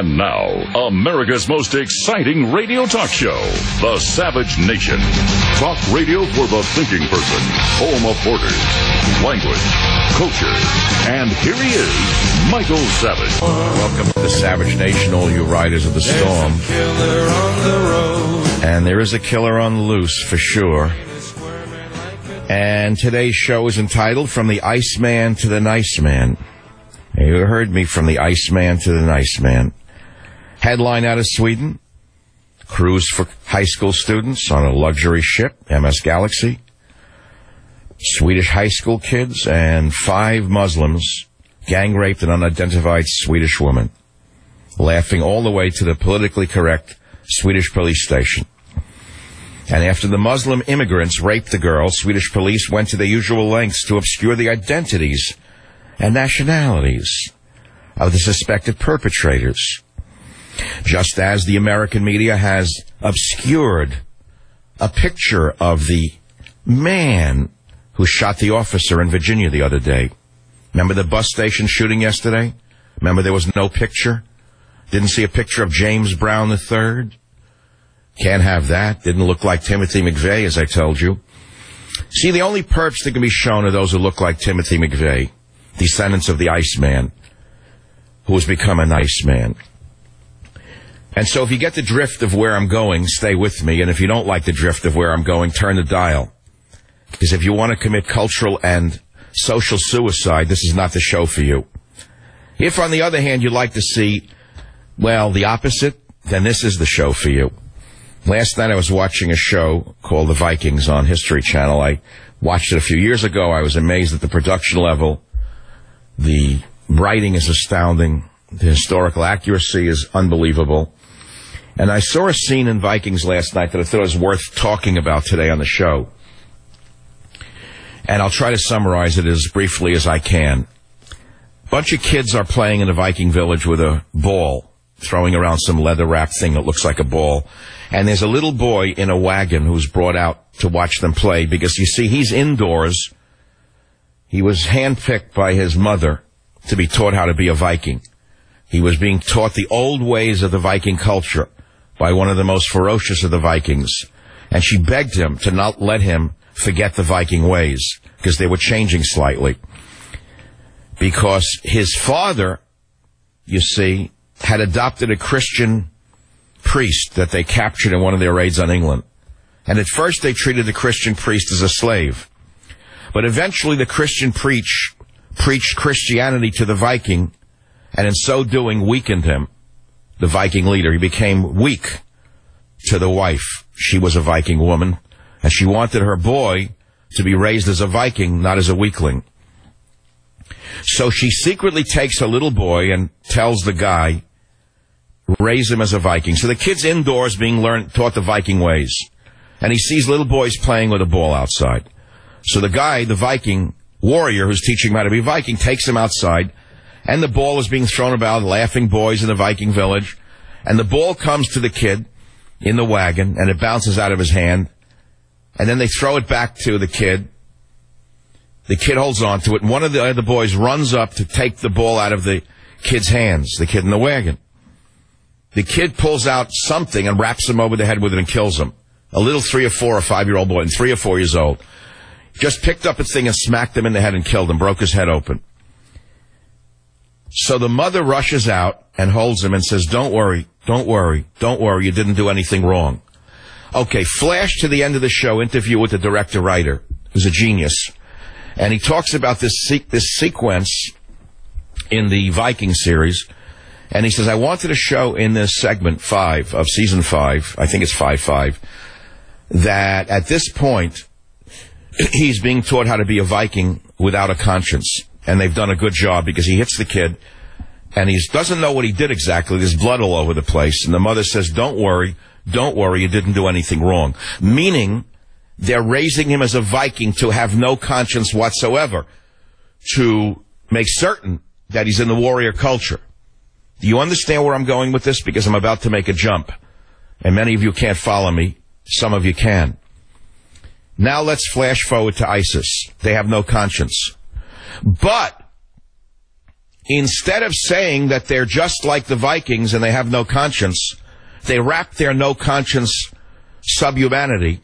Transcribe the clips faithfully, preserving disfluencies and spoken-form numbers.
And now, America's most exciting radio talk show, The Savage Nation. Talk radio for the thinking person, home of borders, language, culture. And here he is, Michael Savage. Welcome to The Savage Nation, all you riders of the storm. There's a killer on the road. And there is a killer on the loose, for sure. And today's show is entitled From the Iceman to the Nice Man. You heard me, From the Iceman to the Nice Man. Headline out of Sweden. Cruise for high school students on a luxury ship, M S Galaxy. Swedish high school kids and five Muslims gang raped an unidentified Swedish woman. Laughing all the way to the politically correct Swedish police station. And after the Muslim immigrants raped the girl, Swedish police went to the usual lengths to obscure the identities and nationalities of the suspected perpetrators. Just as the American media has obscured a picture of the man who shot the officer in Virginia the other day. Remember the bus station shooting yesterday? Remember there was no picture? Didn't see a picture of James Brown the third? Can't have that. Didn't look like Timothy McVeigh, as I told you. See, the only perps that can be shown are those who look like Timothy McVeigh, descendants of the Iceman, who has become a nice man. And so if you get the drift of where I'm going, stay with me. And if you don't like the drift of where I'm going, turn the dial. Because if you want to commit cultural and social suicide, this is not the show for you. If, on the other hand, you'd like to see, well, the opposite, then this is the show for you. Last night I was watching a show called The Vikings on History Channel. I watched it a few years ago. I was amazed at the production level. The writing is astounding. The historical accuracy is unbelievable. And I saw a scene in Vikings last night that I thought was worth talking about today on the show. And I'll try to summarize it as briefly as I can. A bunch of kids are playing in a Viking village with a ball, throwing around some leather-wrapped thing that looks like a ball. And there's a little boy in a wagon who's brought out to watch them play because, you see, he's indoors. He was handpicked by his mother to be taught how to be a Viking. He was being taught the old ways of the Viking culture by one of the most ferocious of the Vikings. And she begged him to not let him forget the Viking ways because they were changing slightly. Because his father, you see, had adopted a Christian priest that they captured in one of their raids on England. And at first they treated the Christian priest as a slave. But eventually the Christian preach, preached Christianity to the Viking, and in so doing weakened him, the Viking leader. He became weak to the wife. She was a Viking woman, and she wanted her boy to be raised as a Viking, not as a weakling. So she secretly takes her little boy and tells the guy, raise him as a Viking. So the kid's indoors being learned, taught the Viking ways. And he sees little boys playing with a ball outside. So the guy, the Viking warrior who's teaching him how to be a Viking, takes him outside, and the ball is being thrown about, laughing boys in the Viking village. And the ball comes to the kid in the wagon, and it bounces out of his hand. And then they throw it back to the kid. The kid holds on to it, and one of the other boys runs up to take the ball out of the kid's hands, the kid in the wagon. The kid pulls out something and wraps him over the head with it and kills him. A little three or four or five-year-old boy, and three or four years old. Just picked up a thing and smacked him in the head and killed him, broke his head open. So the mother rushes out and holds him and says, don't worry, don't worry, don't worry, you didn't do anything wrong. Okay, flash to the end of the show, interview with the director-writer, who's a genius. And he talks about this se- this sequence in the Viking series. And he says, I wanted to show in this segment five of season five, I think it's five five, that at this point, he's being taught how to be a Viking without a conscience. And they've done a good job because he hits the kid, and he doesn't know what he did exactly. There's blood all over the place. And the mother says, don't worry, don't worry, you didn't do anything wrong. Meaning, they're raising him as a Viking to have no conscience whatsoever, to make certain that he's in the warrior culture. Do you understand where I'm going with this? Because I'm about to make a jump. And many of you can't follow me. Some of you can. Now let's flash forward to ISIS. They have no conscience. But instead of saying that they're just like the Vikings and they have no conscience, they wrap their no conscience subhumanity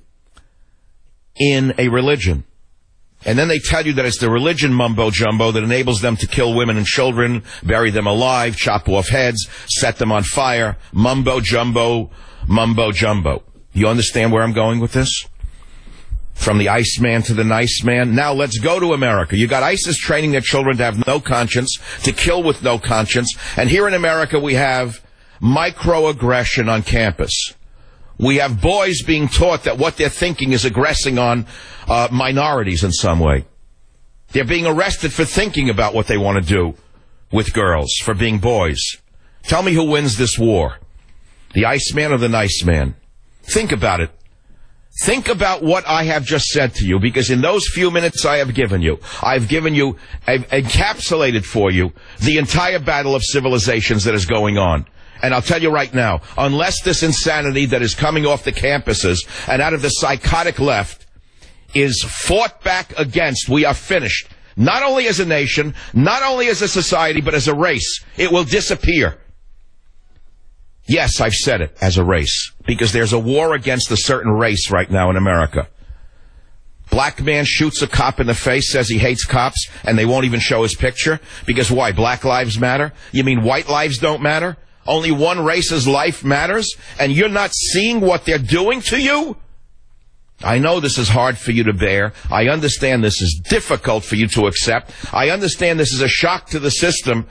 in a religion. And then they tell you that it's the religion mumbo-jumbo that enables them to kill women and children, bury them alive, chop off heads, set them on fire. Mumbo-jumbo, mumbo-jumbo. You understand where I'm going with this? From the Iceman to the nice man. Now let's go to America. You got ISIS training their children to have no conscience, to kill with no conscience. And here in America we have microaggression on campus. We have boys being taught that what they're thinking is aggressing on uh, minorities in some way. They're being arrested for thinking about what they want to do with girls, for being boys. Tell me who wins this war, the Iceman or the nice man? Think about it. Think about what I have just said to you, because in those few minutes I have given you, I've given you, I've encapsulated for you the entire battle of civilizations that is going on. And I'll tell you right now, unless this insanity that is coming off the campuses and out of the psychotic left is fought back against, we are finished. Not only as a nation, not only as a society, but as a race. It will disappear. Yes, I've said it, as a race. Because there's a war against a certain race right now in America. Black man shoots a cop in the face, says he hates cops, and they won't even show his picture. Because why? Black lives matter? You mean white lives don't matter? Only one race's life matters, and you're not seeing what they're doing to you? I know this is hard for you to bear. I understand this is difficult for you to accept. I understand this is a shock to the system.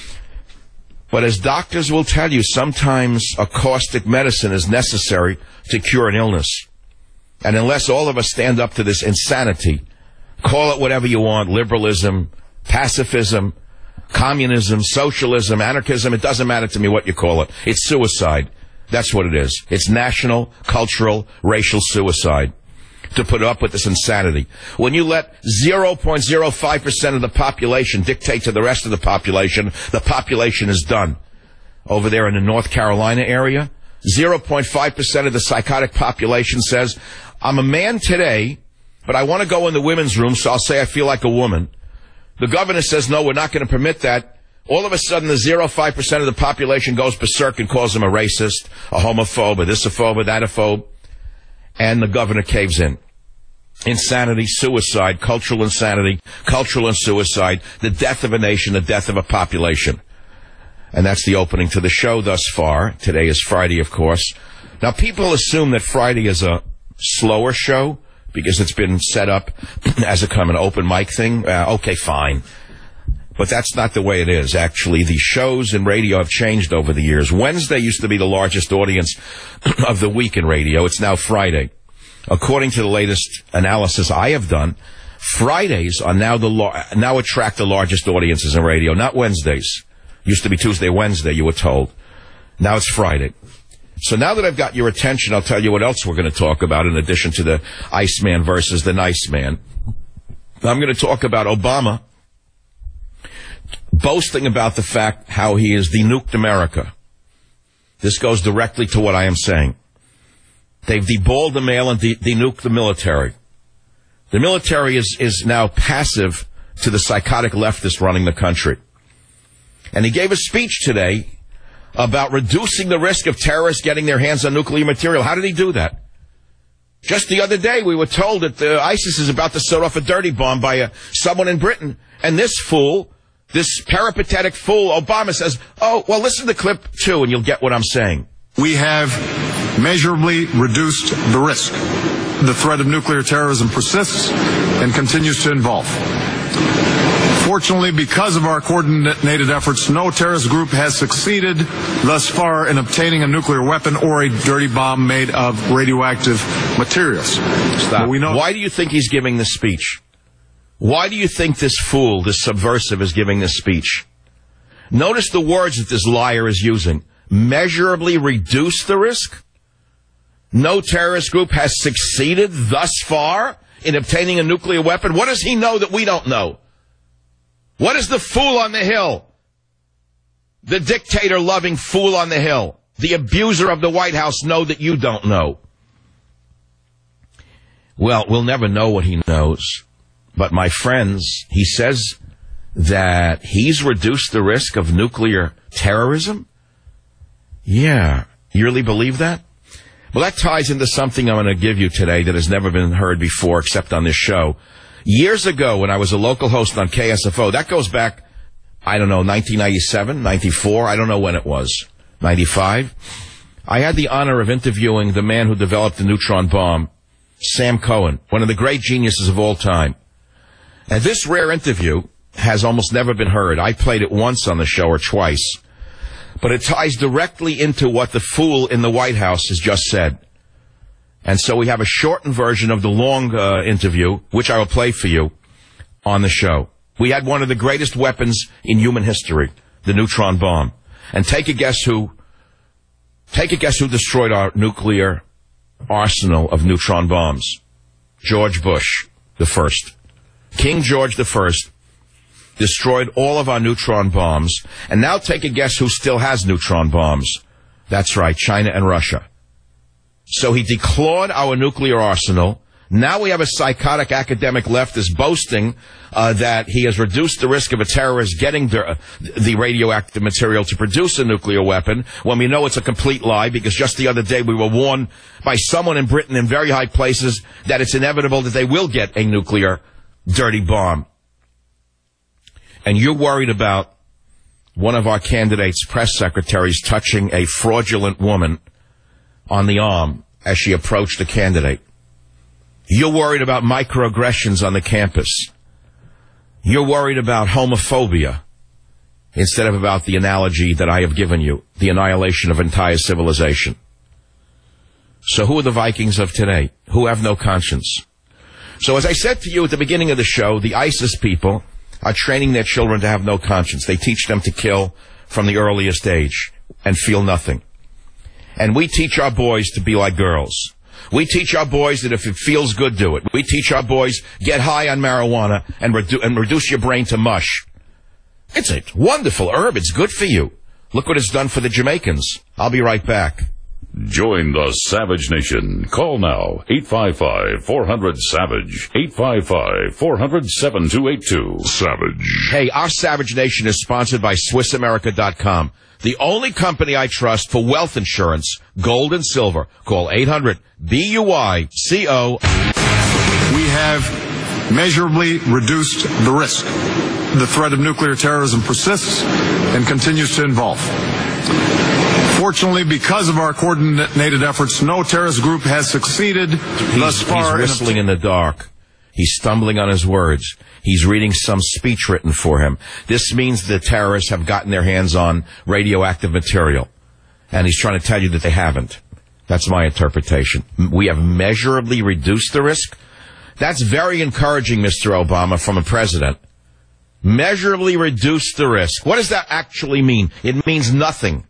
But as doctors will tell you, sometimes a caustic medicine is necessary to cure an illness. And unless all of us stand up to this insanity, call it whatever you want, liberalism, pacifism, communism, socialism, anarchism, it doesn't matter to me what you call it. It's suicide. That's what it is. It's national, cultural, racial suicide to put up with this insanity. When you let zero point zero five percent of the population dictate to the rest of the population, the population is done. Over there in the North Carolina area, zero point five percent of the psychotic population says, I'm a man today, but I want to go in the women's room, so I'll say I feel like a woman. The governor says, no, we're not going to permit that. All of a sudden, the zero point five percent of the population goes berserk and calls him a racist, a homophobe, a thisophobe, a thatophobe, and the governor caves in. Insanity, suicide, cultural insanity, cultural and suicide, the death of a nation, the death of a population. And that's the opening to the show thus far. Today is Friday, of course. Now, people assume that Friday is a slower show because it's been set up as a kind of an open mic thing. Uh, okay, fine. But that's not the way it is. Actually, the shows in radio have changed over the years. Wednesday used to be the largest audience of the week in radio. It's now Friday. According to the latest analysis I have done, Fridays are now the lar- now attract the largest audiences in radio, not Wednesdays. Used to be Tuesday, Wednesday, you were told. Now it's Friday. So now that I've got your attention, I'll tell you what else we're going to talk about in addition to the Iceman versus the nice man. I'm going to talk about Obama boasting about the fact how he has denuked America. This goes directly to what I am saying. They've deballed the mail and de- denuked the military. The military is, is now passive to the psychotic leftists running the country. And he gave a speech today about reducing the risk of terrorists getting their hands on nuclear material. How did he do that? Just the other day, we were told that uh, ISIS is about to set off a dirty bomb by uh, someone in Britain. And this fool, this peripatetic fool, Obama says, oh, well, listen to the clip, too, and you'll get what I'm saying. We have measurably reduced the risk. The threat of nuclear terrorism persists and continues to evolve. Fortunately, because of our coordinated efforts, no terrorist group has succeeded thus far in obtaining a nuclear weapon or a dirty bomb made of radioactive materials. Stop. We know- Why do you think he's giving this speech? Why do you think this fool, this subversive, is giving this speech? Notice the words that this liar is using. Measurably reduce the risk? No terrorist group has succeeded thus far in obtaining a nuclear weapon? What does he know that we don't know? What does the fool on the hill, the dictator-loving fool on the hill, the abuser of the White House know that you don't know? Well, we'll never know what he knows. But my friends, he says that he's reduced the risk of nuclear terrorism? Yeah. You really believe that? Well, that ties into something I'm going to give you today that has never been heard before except on this show. Years ago, when I was a local host on K S F O, that goes back, I don't know, nineteen ninety-seven, ninety-four, I don't know when it was, ninety-five. I had the honor of interviewing the man who developed the neutron bomb, Sam Cohen, one of the great geniuses of all time. And this rare interview has almost never been heard. I played it once on the show or twice. But it ties directly into what the fool in the White House has just said. And so we have a shortened version of the long uh, interview, which I will play for you on the show. We had one of the greatest weapons in human history, the neutron bomb. And take a guess who, take a guess who destroyed our nuclear arsenal of neutron bombs. George Bush the First. King George the First destroyed all of our neutron bombs. And now take a guess who still has neutron bombs. That's right, China and Russia. So he declawed our nuclear arsenal. Now we have a psychotic academic leftist boasting uh, that he has reduced the risk of a terrorist getting the, the radioactive material to produce a nuclear weapon, when we know it's a complete lie, because just the other day we were warned by someone in Britain in very high places that it's inevitable that they will get a nuclear dirty bomb. And you're worried about one of our candidates' press secretaries touching a fraudulent woman on the arm as she approached the candidate. You're worried about microaggressions on the campus. You're worried about homophobia instead of about the analogy that I have given you, the annihilation of entire civilization. So who are the Vikings of today? Who have no conscience? So as I said to you at the beginning of the show, the ISIS people are training their children to have no conscience. They teach them to kill from the earliest age and feel nothing. And we teach our boys to be like girls. We teach our boys that if it feels good, do it. We teach our boys, get high on marijuana and, redu- and reduce your brain to mush. It's a wonderful herb. It's good for you. Look what it's done for the Jamaicans. I'll be right back. Join the Savage Nation. Call now, eight five five, four hundred, SAVAGE, eight five five, four hundred, seven two eight two. Savage. Hey, our Savage Nation is sponsored by Swiss America dot com, the only company I trust for wealth insurance, gold and silver. Call eight hundred, B U I C O. We have measurably reduced the risk. The threat of nuclear terrorism persists and continues to evolve. Fortunately, because of our coordinated efforts, no terrorist group has succeeded he's, thus far. He's whistling in, in the dark. He's stumbling on his words. He's reading some speech written for him. This means the terrorists have gotten their hands on radioactive material. And he's trying to tell you that they haven't. That's my interpretation. We have measurably reduced the risk. That's very encouraging, Mister Obama, from a president. Measurably reduce the risk. What does that actually mean? It means nothing.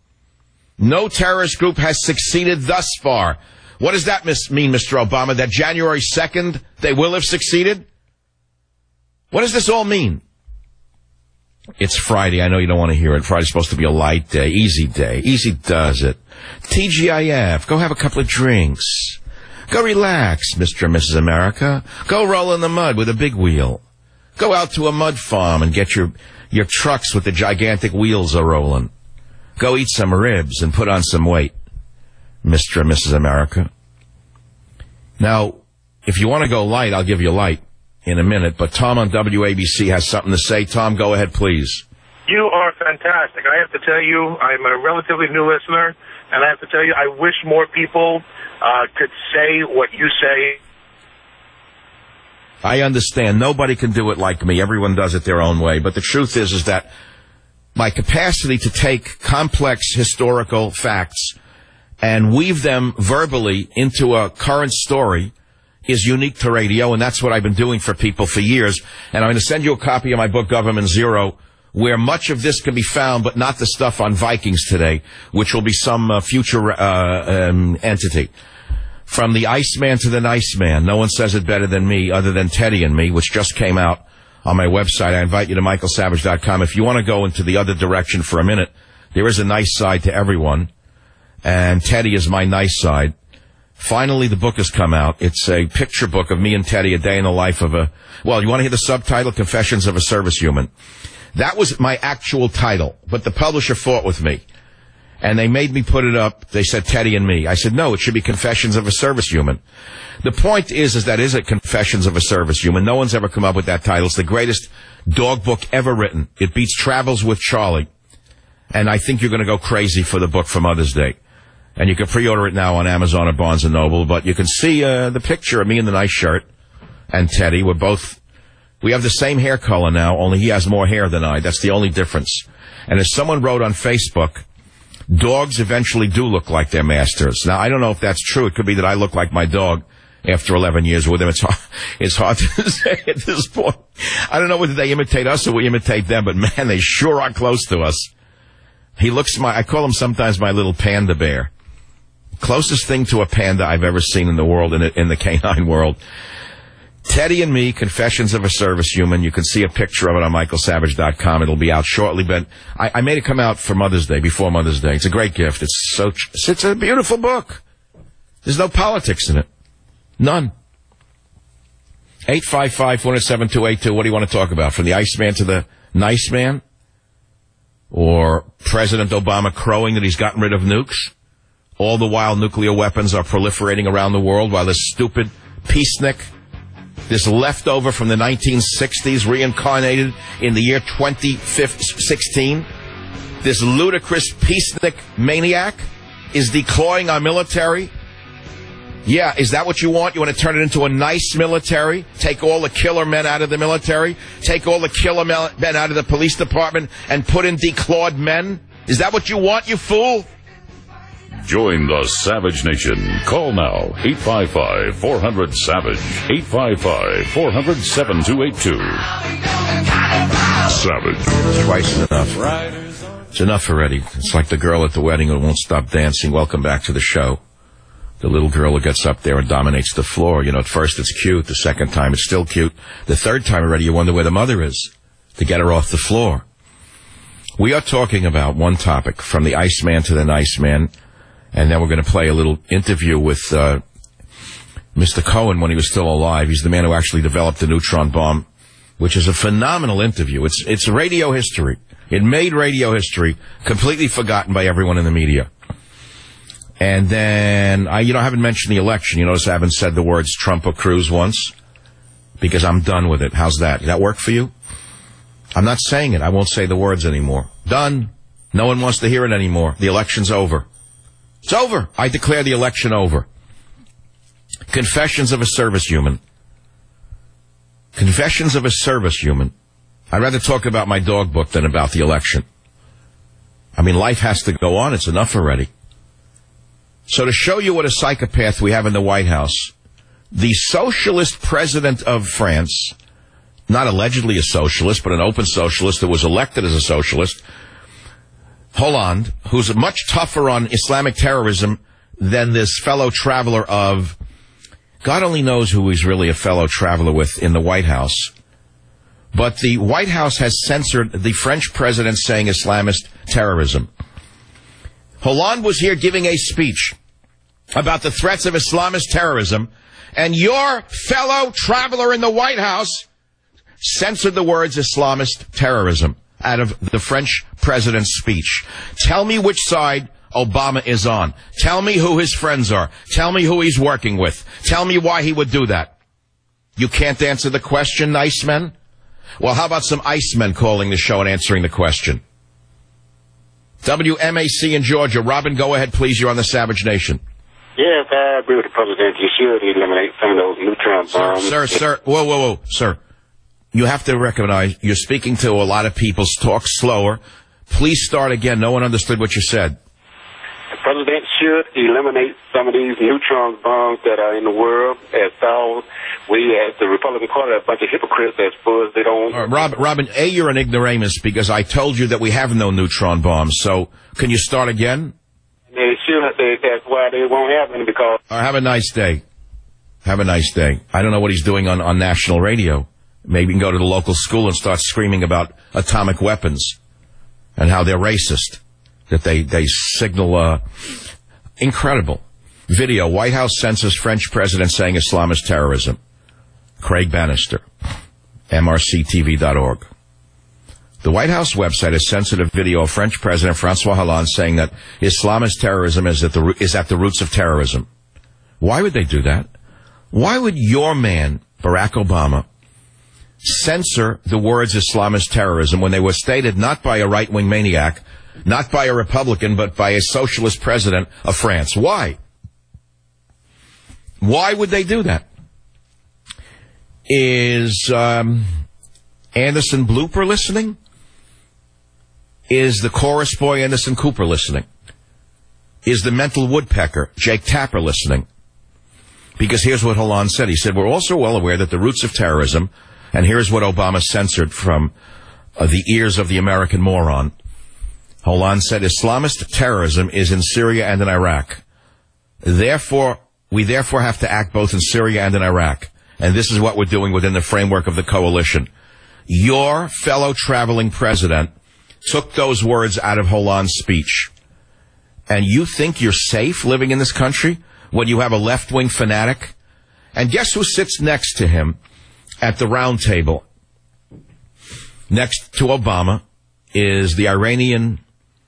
No terrorist group has succeeded thus far. What does that mis- mean, Mister Obama? That January second they will have succeeded? What does this all mean? It's Friday. I know you don't want to hear it. Friday's supposed to be a light day, easy day. Easy does it. T G I F. Go have a couple of drinks. Go relax, Mister and Missus America. Go roll in the mud with a big wheel. Go out to a mud farm and get your, your trucks with the gigantic wheels a rolling. Go eat some ribs and put on some weight, Mister and Missus America. Now, if you want to go light, I'll give you light in a minute, but Tom on W A B C has something to say. Tom, go ahead, please. You are fantastic. I have to tell you, I'm a relatively new listener, and I have to tell you, I wish more people uh, could say what you say. I understand. Nobody can do it like me. Everyone does it their own way. But the truth is, is that my capacity to take complex historical facts and weave them verbally into a current story is unique to radio, and that's what I've been doing for people for years. And I'm going to send you a copy of my book, Government Zero, where much of this can be found, but not the stuff on Vikings today, which will be some uh, future uh, um, entity. From the Iceman to the Nice Man. No one says it better than me, other than Teddy and me, which just came out on my website. I invite you to Michael Savage dot com. If you want to go into the other direction for a minute, there is a nice side to everyone, and Teddy is my nice side. Finally, the book has come out. It's a picture book of me and Teddy, a day in the life of a, well, you want to hear the subtitle? Confessions of a Servicehuman. That was my actual title, but the publisher fought with me. And they made me put it up. They said Teddy and me. I said, no, it should be Confessions of a Servicehuman. The point is, is that is it Confessions of a Servicehuman? No one's ever come up with that title. It's the greatest dog book ever written. It beats Travels with Charlie. And I think you're going to go crazy for the book for Mother's Day. And you can pre-order it now on Amazon or Barnes and Noble. But you can see uh, the picture of me in the nice shirt and Teddy. We're both, we have the same hair color now, only he has more hair than I. That's the only difference. And as someone wrote on Facebook, dogs eventually do look like their masters. Now, I don't know if that's true. It could be that I look like my dog after eleven years with him. It's hard, it's hard to say at this point. I don't know whether they imitate us or we imitate them, but man, they sure are close to us. He looks my, I call him sometimes my little panda bear. Closest thing to a panda I've ever seen in the world, in, in the canine world. Teddy and Me, Confessions of a Servicehuman. You can see a picture of it on michael savage dot com. It'll be out shortly, but I, I made it come out for Mother's Day, before Mother's Day. It's a great gift. It's so, it's a beautiful book. There's no politics in it. None. eight five five, four zero seven, two eight two. What do you want to talk about? From the Iceman to the Nice Man? Or President Obama crowing that he's gotten rid of nukes? All the while nuclear weapons are proliferating around the world, while this stupid peacenik, this leftover from the nineteen sixties, reincarnated in the year twenty sixteen, this ludicrous peacenik maniac is declawing our military. Yeah, is that what you want? You want to turn it into a nice military? Take all the killer men out of the military? Take all the killer men out of the police department and put in declawed men? Is that what you want, you fool? Join the Savage Nation. Call now, eight five five, four hundred, SAVAGE, eight five five, four hundred, seven two eight two. Savage. Twice enough. It's enough already. It's like the girl at the wedding who won't stop dancing. Welcome back to the show. The little girl who gets up there and dominates the floor. You know, at first it's cute. The second time it's still cute. The third time already you wonder where the mother is to get her off the floor. We are talking about one topic, from the Iceman to the Nice Man. And then we're going to play a little interview with uh, Mister Cohen when he was still alive. He's the man who actually developed the neutron bomb, which is a phenomenal interview. It's it's radio history. It made radio history, completely forgotten by everyone in the media. And then, I, you know, I haven't mentioned the election. You notice I haven't said the words Trump or Cruz once, because I'm done with it. How's that? Does that work for you? I'm not saying it. I won't say the words anymore. Done. No one wants to hear it anymore. The election's over. It's over. I declare the election over. Confessions of a Servicehuman. Confessions of a Servicehuman. I'd rather talk about my dog book than about the election. I mean, life has to go on. It's enough already. So to show you what a psychopath we have in the White House, the socialist president of France, not allegedly a socialist, but an open socialist that was elected as a socialist, Hollande, who's much tougher on Islamic terrorism than this fellow traveler of, God only knows who he's really a fellow traveler with in the White House. But the White House has censored the French president saying Islamist terrorism. Hollande was here giving a speech about the threats of Islamist terrorism, and your fellow traveler in the White House censored the words Islamist terrorism out of the French president's speech. Tell me which side Obama is on. Tell me who his friends are. Tell me who he's working with. Tell me why he would do that. You can't answer the question, nice men? Well, how about some Icemen calling the show and answering the question? W M A C in Georgia. Robin, go ahead, please. You're on the Savage Nation. Yes, I agree with the president. You should eliminate some of those neutron bombs. Sir, sir, sir. Whoa, whoa, whoa, sir. You have to recognize you're speaking to a lot of people. Talk slower. Please start again. No one understood what you said. The president should eliminate some of these neutron bombs that are in the world. As far we, as the Republican Party, are a bunch of hypocrites as far as they don't... Right, Rob, Robin, A, you're an ignoramus because I told you that we have no neutron bombs. So can you start again? They should. They, that's why they won't have any, because... All right, have a nice day. Have a nice day. I don't know what he's doing on, on national radio. Maybe you can go to the local school and start screaming about atomic weapons and how they're racist, that they, they signal, uh, incredible. Video, White House censors French president saying Islam is terrorism. Craig Bannister, M R C T V dot org. The White House website has censored a video of French President Francois Hollande saying that Islamist terrorism is at the, is at the roots of terrorism. Why would they do that? Why would your man, Barack Obama, censor the words Islamist terrorism when they were stated not by a right-wing maniac, not by a Republican, but by a socialist president of France? Why? Why would they do that? Is um, Anderson Blooper listening? Is the chorus boy Anderson Cooper listening? Is the mental woodpecker Jake Tapper listening? Because here's what Hollande said. He said, we're also well aware that the roots of terrorism, and here's what Obama censored from uh, the ears of the American moron. Hollande said, Islamist terrorism is in Syria and in Iraq. Therefore, we therefore have to act both in Syria and in Iraq. And this is what we're doing within the framework of the coalition. Your fellow traveling president took those words out of Hollande's speech. And you think you're safe living in this country when you have a left-wing fanatic? And guess who sits next to him at the round table? Next to Obama is the Iranian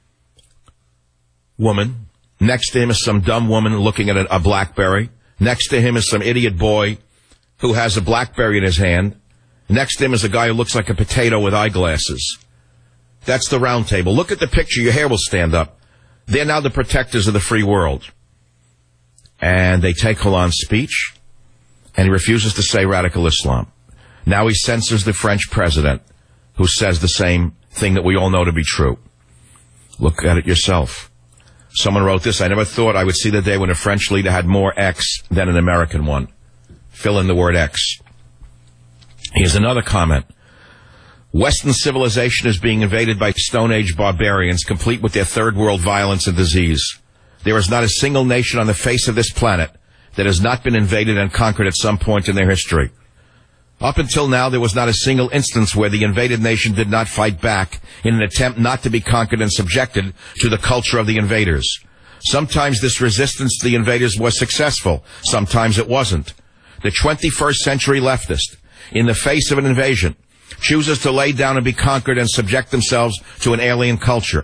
woman. Next to him is some dumb woman looking at a, a BlackBerry. Next to him is some idiot boy who has a BlackBerry in his hand. Next to him is a guy who looks like a potato with eyeglasses. That's the round table. Look at the picture. Your hair will stand up. They're now the protectors of the free world. And they take Hollande's speech, and he refuses to say radical Islam. Now he censors the French president, who says the same thing that we all know to be true. Look at it yourself. Someone wrote this, I never thought I would see the day when a French leader had more X than an American one. Fill in the word X. Here's another comment. Western civilization is being invaded by Stone Age barbarians, complete with their third world violence and disease. There is not a single nation on the face of this planet that has not been invaded and conquered at some point in their history. Up until now, there was not a single instance where the invaded nation did not fight back in an attempt not to be conquered and subjected to the culture of the invaders. Sometimes this resistance to the invaders was successful. Sometimes it wasn't. The twenty-first century leftist, in the face of an invasion, chooses to lay down and be conquered and subject themselves to an alien culture.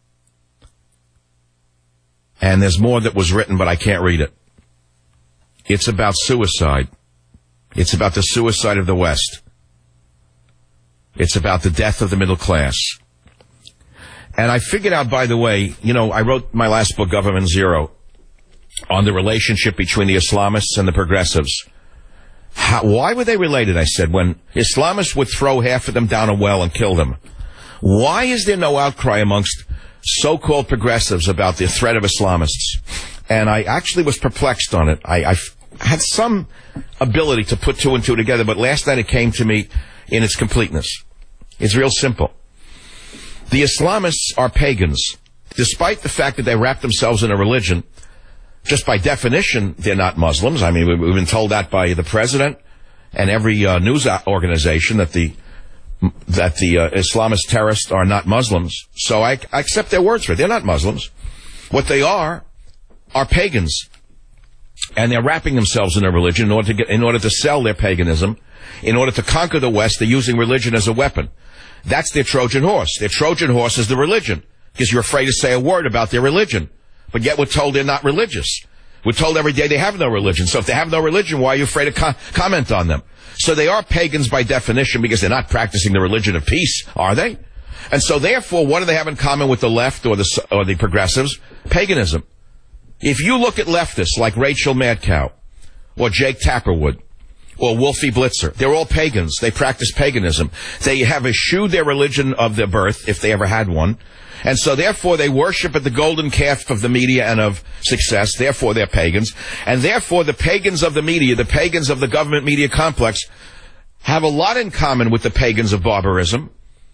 And there's more that was written, but I can't read it. It's about suicide. It's about the suicide of the West. It's about the death of the middle class. And I figured out, by the way, you know, I wrote my last book, Government Zero, on the relationship between the Islamists and the progressives. How, why were they related, I said, when Islamists would throw half of them down a well and kill them? Why is there no outcry amongst so-called progressives about the threat of Islamists? And I actually was perplexed on it. I, I had some ability to put two and two together, but last night it came to me in its completeness. It's real simple. The Islamists are pagans. Despite the fact that they wrap themselves in a religion, just by definition, they're not Muslims. I mean, we've been told that by the president and every uh, news organization that the that the uh, Islamist terrorists are not Muslims. So I, I accept their words for it. They're not Muslims. What they are are pagans, and they're wrapping themselves in a religion in order to get, in order to sell their paganism, in order to conquer the West. They're using religion as a weapon. That's their Trojan horse. Their Trojan horse is the religion, because you're afraid to say a word about their religion. But yet we're told they're not religious. We're told every day they have no religion. So if they have no religion, why are you afraid to co- comment on them? So they are pagans by definition, because they're not practicing the religion of peace, are they? And so therefore, what do they have in common with the left or the or the progressives? Paganism. If you look at leftists like Rachel Madcow or Jake Tapperwood or Wolfie Blitzer, they're all pagans. They practice paganism. They have eschewed their religion of their birth, if they ever had one. And so therefore they worship at the golden calf of the media and of success. Therefore they're pagans. And therefore the pagans of the media, the pagans of the government media complex, have a lot in common with the pagans of barbarism,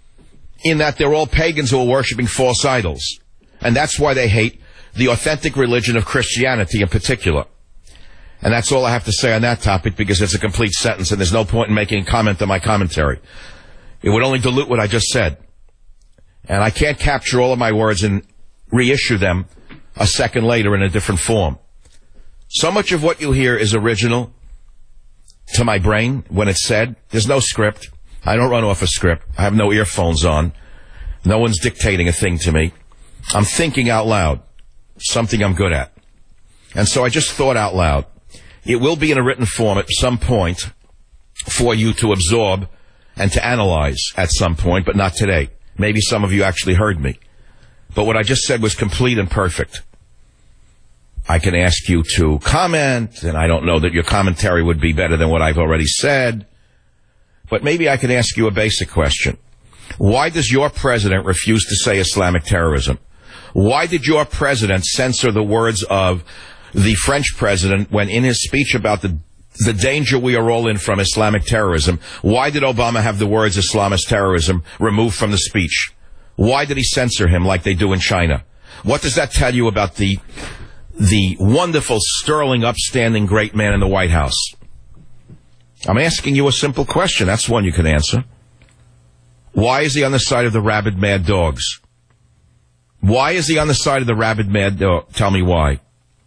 in that they're all pagans who are worshiping false idols. And that's why they hate the authentic religion of Christianity in particular. And that's all I have to say on that topic, because it's a complete sentence and there's no point in making a comment on my commentary. It would only dilute what I just said. And I can't capture all of my words and reissue them a second later in a different form. So much of what you hear is original to my brain when it's said. There's no script. I don't run off a script. I have no earphones on. No one's dictating a thing to me. I'm thinking out loud, something I'm good at. And so I just thought out loud. It will be in a written form at some point for you to absorb and to analyze at some point, but not today. Maybe some of you actually heard me. But what I just said was complete and perfect. I can ask you to comment, and I don't know that your commentary would be better than what I've already said. But maybe I can ask you a basic question. Why does your president refuse to say Islamic terrorism? Why did your president censor the words of the French president when in his speech about the the danger we are all in from Islamic terrorism? Why did Obama have the words Islamist terrorism removed from the speech? Why did he censor him like they do in China? What does that tell you about the the wonderful, sterling, upstanding, great man in the White House? I'm asking you a simple question. That's one you can answer. Why is he on the side of the rabid mad dogs? Why is he on the side of the rabid mad dog? Tell me why.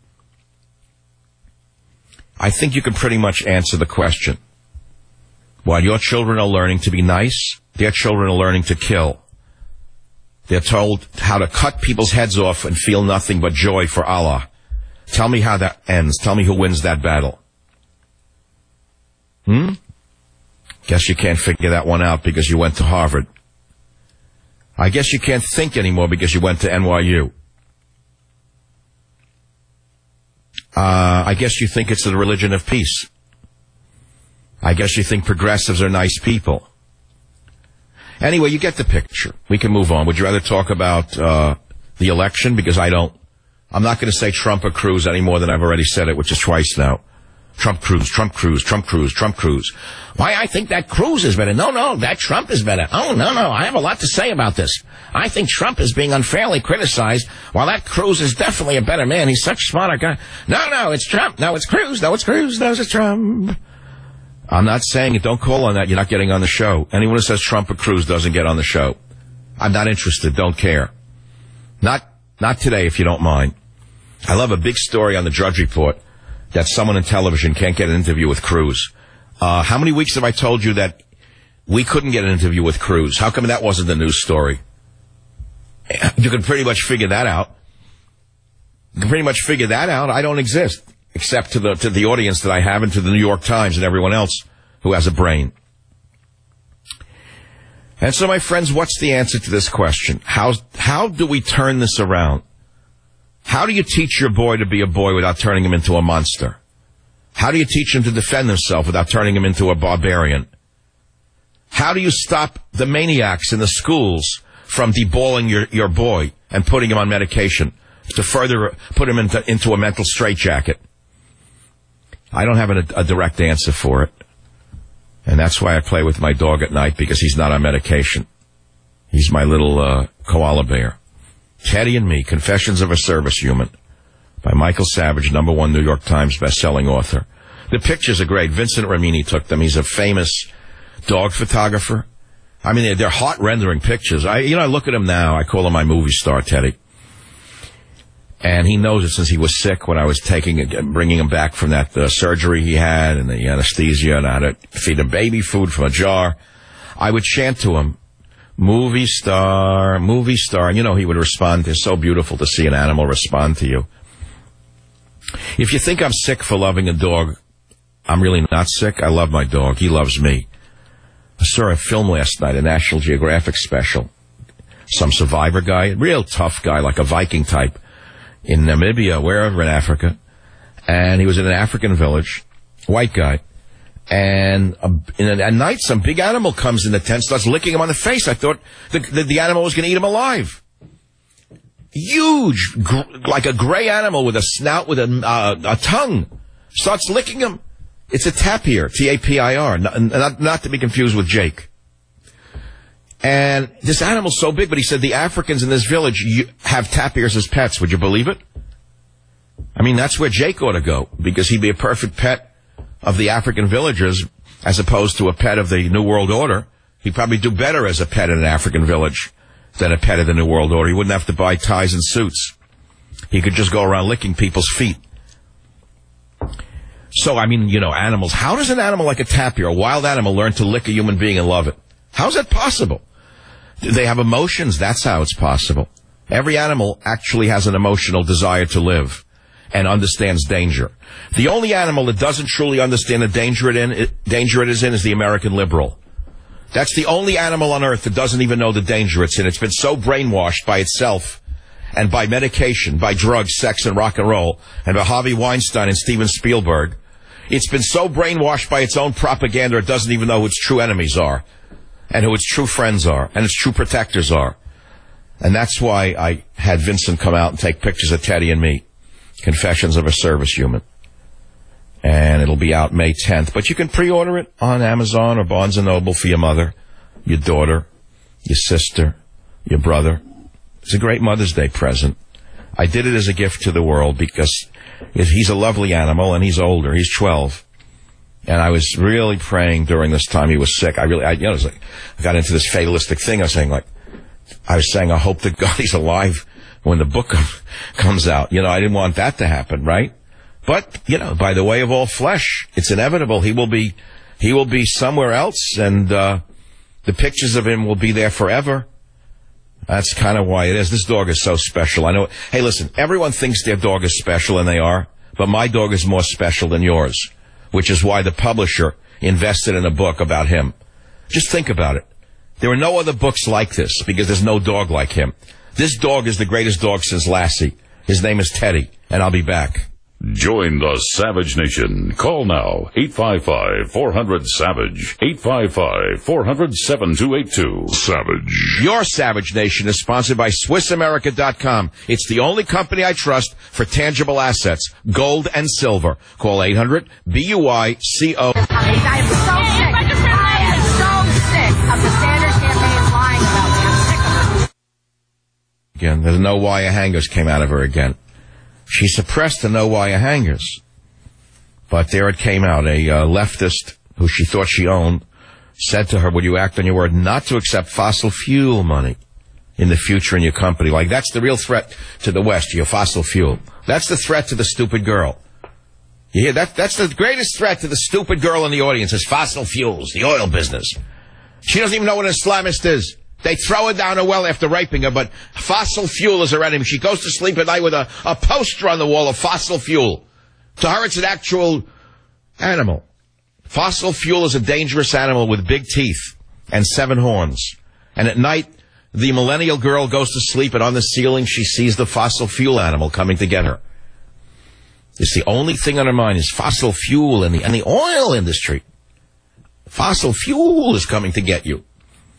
I think you can pretty much answer the question. While your children are learning to be nice, their children are learning to kill. They're told how to cut people's heads off and feel nothing but joy for Allah. Tell me how that ends. Tell me who wins that battle. Hmm? Guess you can't figure that one out because you went to Harvard. I guess you can't think anymore because you went to N Y U. Uh, I guess you think it's the religion of peace. I guess you think progressives are nice people. Anyway, you get the picture. We can move on. Would you rather talk about uh, the election? Because I don't. I'm not going to say Trump or Cruz any more than I've already said it, which is twice now. Trump, Cruz, Trump, Cruz, Trump, Cruz, Trump, Cruz. Why, I think that Cruz is better. No, no, that Trump is better. Oh, no, no, I have a lot to say about this. I think Trump is being unfairly criticized, while that Cruz is definitely a better man. He's such a smart guy. No, no, it's Trump. No, it's Cruz. No, it's Cruz. No, it's Trump. I'm not saying it. Don't call on that. You're not getting on the show. Anyone who says Trump or Cruz doesn't get on the show. I'm not interested. Don't care. Not, not today, if you don't mind. I love a big story on the Drudge Report that someone in television can't get an interview with Cruz. Uh, how many weeks have I told you that we couldn't get an interview with Cruz? How come that wasn't the news story? You can pretty much figure that out. You can pretty much figure that out. I don't exist, except to the to the audience that I have and to the New York Times and everyone else who has a brain. And so, my friends, what's the answer to this question? How, how do we turn this around? How do you teach your boy to be a boy without turning him into a monster? How do you teach him to defend himself without turning him into a barbarian? How do you stop the maniacs in the schools from deballing your, your boy and putting him on medication to further put him into, into a mental straitjacket? I don't have a, a direct answer for it. And that's why I play with my dog at night, because he's not on medication. He's my little uh, koala bear. Teddy and Me, Confessions of a Service Human, by Michael Savage, number one New York Times best-selling author. The pictures are great. Vincent Ramini took them. He's a famous dog photographer. I mean, they're, they're heart-rendering pictures. I, you know, I look at him now. I call him my movie star, Teddy. And he knows it since he was sick when I was taking it, bringing him back from that uh, surgery he had and the anesthesia, and I had to feed him baby food from a jar. I would chant to him, movie star, movie star. And, you know, he would respond. It's so beautiful to see an animal respond to you. If you think I'm sick for loving a dog, I'm really not sick. I love my dog. He loves me. I saw a film last night, a National Geographic special. Some survivor guy, a real tough guy, like a Viking type, in Namibia, wherever in Africa. And he was in an African village, white guy. And a, in a, at night, some big animal comes in the tent, starts licking him on the face. I thought the, the, the animal was going to eat him alive. Huge, gr- like a gray animal with a snout, with a, uh, a tongue, starts licking him. It's a tapir, T A P I R, not, not, not to be confused with Jake. And this animal's so big, but he said the Africans in this village have tapirs as pets. Would you believe it? I mean, that's where Jake ought to go, because he'd be a perfect pet of the African villagers as opposed to a pet of the New World Order. He'd probably do better as a pet in an African village than a pet of the New World Order. He wouldn't have to buy ties and suits. He could just go around licking people's feet. So, I mean, you know, animals. How does an animal like a tapir, a wild animal, learn to lick a human being and love it? How is that possible? Do they have emotions? That's how it's possible. Every animal actually has an emotional desire to live and understands danger. The only animal that doesn't truly understand the danger it, in, it, danger it is in is the American liberal. That's the only animal on earth that doesn't even know the danger it's in. It's been so brainwashed by itself and by medication, by drugs, sex, and rock and roll, and by Harvey Weinstein and Steven Spielberg. It's been so brainwashed by its own propaganda it doesn't even know who its true enemies are and who its true friends are and its true protectors are. And that's why I had Vincent come out and take pictures of Teddy and me. Confessions of a Service Human. And it'll be out May tenth. But you can pre-order it on Amazon or Barnes and Noble for your mother, your daughter, your sister, your brother. It's a great Mother's Day present. I did it as a gift to the world because he's a lovely animal and he's older. He's twelve. And I was really praying during this time he was sick. I really, I, you know, it was like, I got into this fatalistic thing. I was saying, like, I was saying, I hope that God he's alive when the book comes out. You know, I didn't want that to happen, right? But, you know, by the way of all flesh, it's inevitable. He will be, he will be somewhere else, and uh the pictures of him will be there forever. That's kind of why it is. This dog is so special. I know. Hey, listen, everyone thinks their dog is special, and they are, but my dog is more special than yours, which is why the publisher invested in a book about him. Just think about it. There are no other books like this because there's no dog like him. This dog is the greatest dog since Lassie. His name is Teddy, and I'll be back. Join the Savage Nation. Call now, eight five five, four hundred, SAVAGE, eight five five, four hundred, seven two eight two. Savage. Your Savage Nation is sponsored by Swiss America dot com. It's the only company I trust for tangible assets, gold and silver. Call eight hundred B U I C O. I am so sick. I am so sick of the Sanders campaign lying about me. I'm sick of it. Again, the no wire hangers came out of her again. She suppressed the no wire hangers. But there it came out. A uh, leftist who she thought she owned said to her, would you act on your word not to accept fossil fuel money in the future in your company? Like, that's the real threat to the West, your fossil fuel. That's the threat to the stupid girl. You hear that? That's the greatest threat to the stupid girl in the audience is fossil fuels, the oil business. She doesn't even know what an Islamist is. They throw her down a well after raping her, but fossil fuel is her enemy. She goes to sleep at night with a, a poster on the wall of fossil fuel. To her, it's an actual animal. Fossil fuel is a dangerous animal with big teeth and seven horns. And at night, the millennial girl goes to sleep, and on the ceiling, she sees the fossil fuel animal coming to get her. It's the only thing on her mind is fossil fuel and the, and the oil industry. Fossil fuel is coming to get you.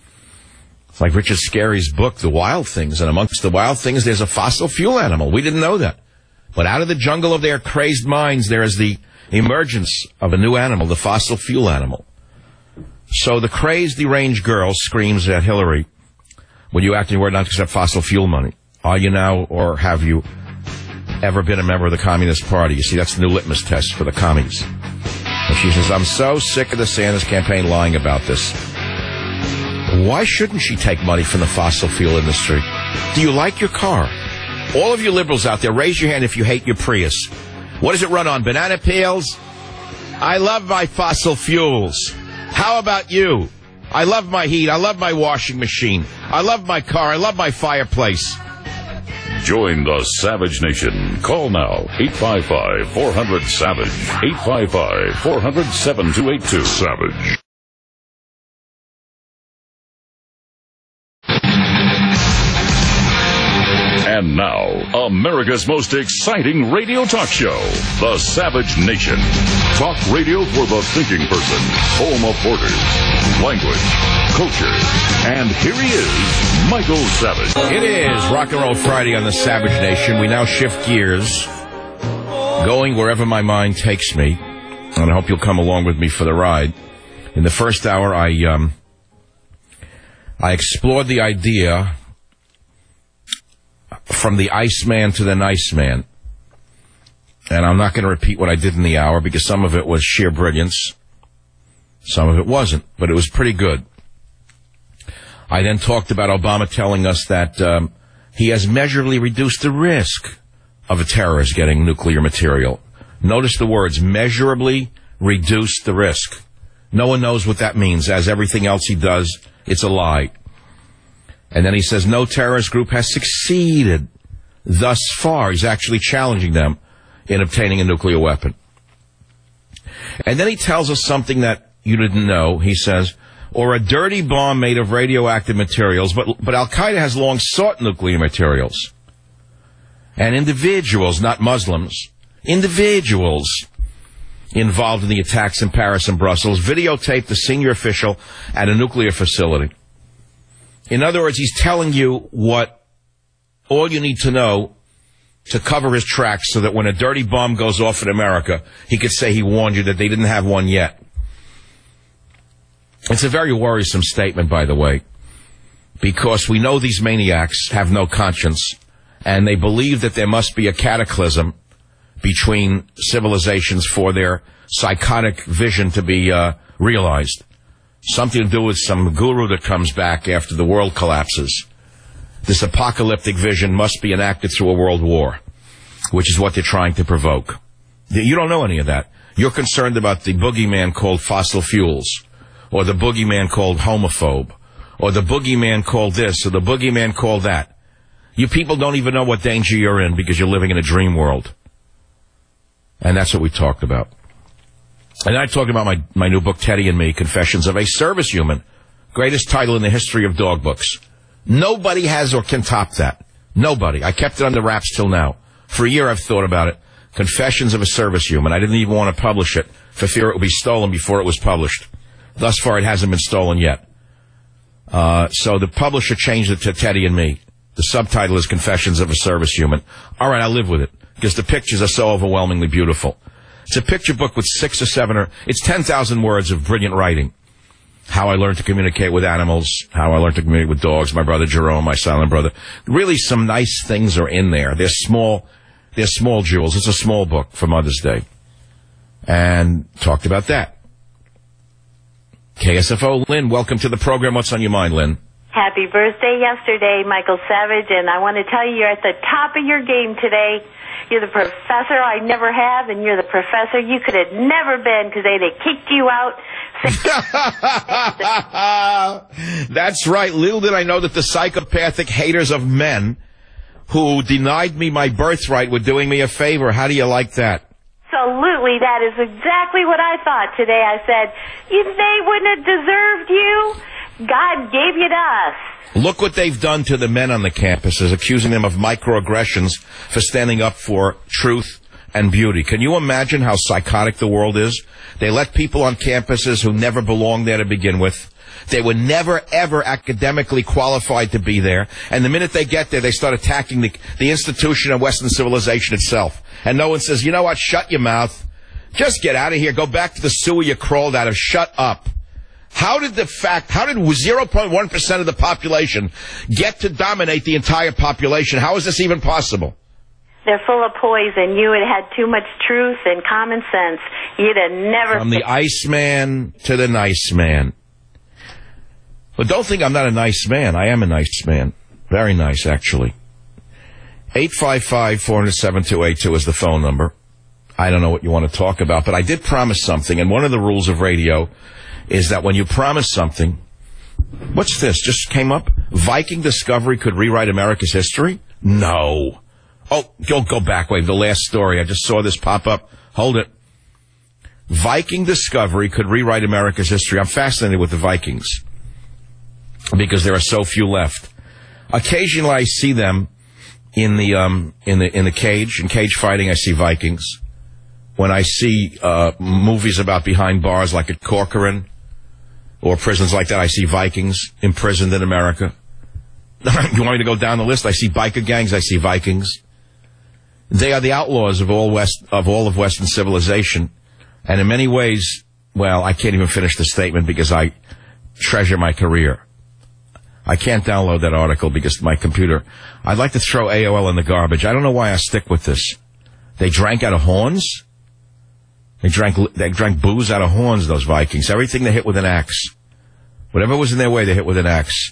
It's like Richard Scarry's book, The Wild Things, and amongst the wild things, there's a fossil fuel animal. We didn't know that. But out of the jungle of their crazed minds, there is the emergence of a new animal, the fossil fuel animal. So the crazed, deranged girl screams at Hillary, would you act on your word not to accept fossil fuel money? Are you now, or have you ever been a member of the Communist Party? You see, that's the new litmus test for the commies. And she says, I'm so sick of the Sanders campaign lying about this. Why shouldn't she take money from the fossil fuel industry? Do you like your car? All of you liberals out there, raise your hand if you hate your Prius. What does it run on? Banana peels? I love my fossil fuels. How about you? I love my heat. I love my washing machine. I love my car. I love my fireplace. Join the Savage Nation. Call now, eight five five, four hundred, SAVAGE, eight five five, four hundred, seven two eight two. Savage. And now, America's most exciting radio talk show, The Savage Nation. Talk radio for the thinking person, home of borders, language, culture. And here he is, Michael Savage. It is Rock and Roll Friday on The Savage Nation. We now shift gears, going wherever my mind takes me. And I hope you'll come along with me for the ride. In the first hour, I, um, I explored the idea from the Iceman to the Nice Man. And I'm not going to repeat what I did in the hour because some of it was sheer brilliance. Some of it wasn't, but it was pretty good. I then talked about Obama telling us that um, he has measurably reduced the risk of a terrorist getting nuclear material Notice the words, measurably reduce the risk. No one knows what that means. As everything else he does, it's a lie. And then he says, no terrorist group has succeeded thus far. He's actually challenging them in obtaining a nuclear weapon. And then he tells us something that you didn't know. He says, or a dirty bomb made of radioactive materials, but, but Al-Qaeda has long sought nuclear materials. And individuals, not Muslims, individuals involved in the attacks in Paris and Brussels videotaped the senior official at a nuclear facility. In other words, he's telling you what all you need to know to cover his tracks so that when a dirty bomb goes off in America, he could say he warned you that they didn't have one yet. It's a very worrisome statement, by the way, because we know these maniacs have no conscience, and they believe that there must be a cataclysm between civilizations for their psychotic vision to be uh, realized. Something to do with some guru that comes back after the world collapses. This apocalyptic vision must be enacted through a world war, which is what they're trying to provoke. You don't know any of that. You're concerned about the boogeyman called fossil fuels, or the boogeyman called homophobe, or the boogeyman called this, or the boogeyman called that. You people don't even know what danger you're in because you're living in a dream world. And that's what we talked about. And I talked about my, my new book, Teddy and Me, Confessions of a Service Human. Greatest title in the history of dog books. Nobody has or can top that. Nobody. I kept it under wraps till now. For a year I've thought about it. Confessions of a Service Human. I didn't even want to publish it for fear it would be stolen before it was published. Thus far, it hasn't been stolen yet. Uh, so the publisher changed it to Teddy and Me. The subtitle is Confessions of a Service Human. All right, I'll live with it because the pictures are so overwhelmingly beautiful. It's a picture book with six or seven or it's ten thousand words of brilliant writing. How I learned to communicate with animals, how I learned to communicate with dogs, my brother Jerome, my silent brother. Really some nice things are in there. They're small, they're small jewels. It's a small book for Mother's Day. And talked about that. K S F O, Lynn, welcome to the program. What's on your mind, Lynn? Happy birthday yesterday, Michael Savage, and I want to tell you you're at the top of your game today. You're the professor I never have, and you're the professor you could have never been because they'd have kicked you out. That's right. Little did I know that the psychopathic haters of men who denied me my birthright were doing me a favor. How do you like that? Absolutely. That is exactly what I thought today. I said, you, they wouldn't have deserved you. God gave you to us. Look what they've done to the men on the campuses, accusing them of microaggressions for standing up for truth and beauty. Can you imagine how psychotic the world is? They let people on campuses who never belonged there to begin with. They were never, ever academically qualified to be there. And the minute they get there, they start attacking the, the institution of Western civilization itself. And no one says, you know what, shut your mouth. Just get out of here. Go back to the sewer you crawled out of. Shut up. How did the fact, how did zero point one percent of the population get to dominate the entire population? How is this even possible? They're full of poison. You had had too much truth and common sense. You'd have never... From the Iceman to the nice man. But don't think I'm not a nice man. I am a nice man. Very nice, actually. eight five five, four zero seven, two eight two is the phone number. I don't know what you want to talk about, but I did promise something, and one of the rules of radio is that when you promise something... What's this? Just came up? Viking discovery could rewrite America's history? No. Oh, go, go back. Wait, the last story. I just saw this pop up. Hold it. Viking discovery could rewrite America's history. I'm fascinated with the Vikings because there are so few left. Occasionally I see them in the, um, in the, in the cage, in cage fighting. I see Vikings. When I see, uh, movies about behind bars like at Corcoran or prisons like that, I see Vikings imprisoned in America. You want me to go down the list? I see biker gangs. I see Vikings. They are the outlaws of all West, of all of Western civilization. And in many ways, well, I can't even finish the statement because I treasure my career. I can't download that article because my computer, I'd like to throw A O L in the garbage. I don't know why I stick with this. They drank out of horns? They drank, they drank booze out of horns, those Vikings. Everything they hit with an axe. Whatever was in their way, they hit with an axe.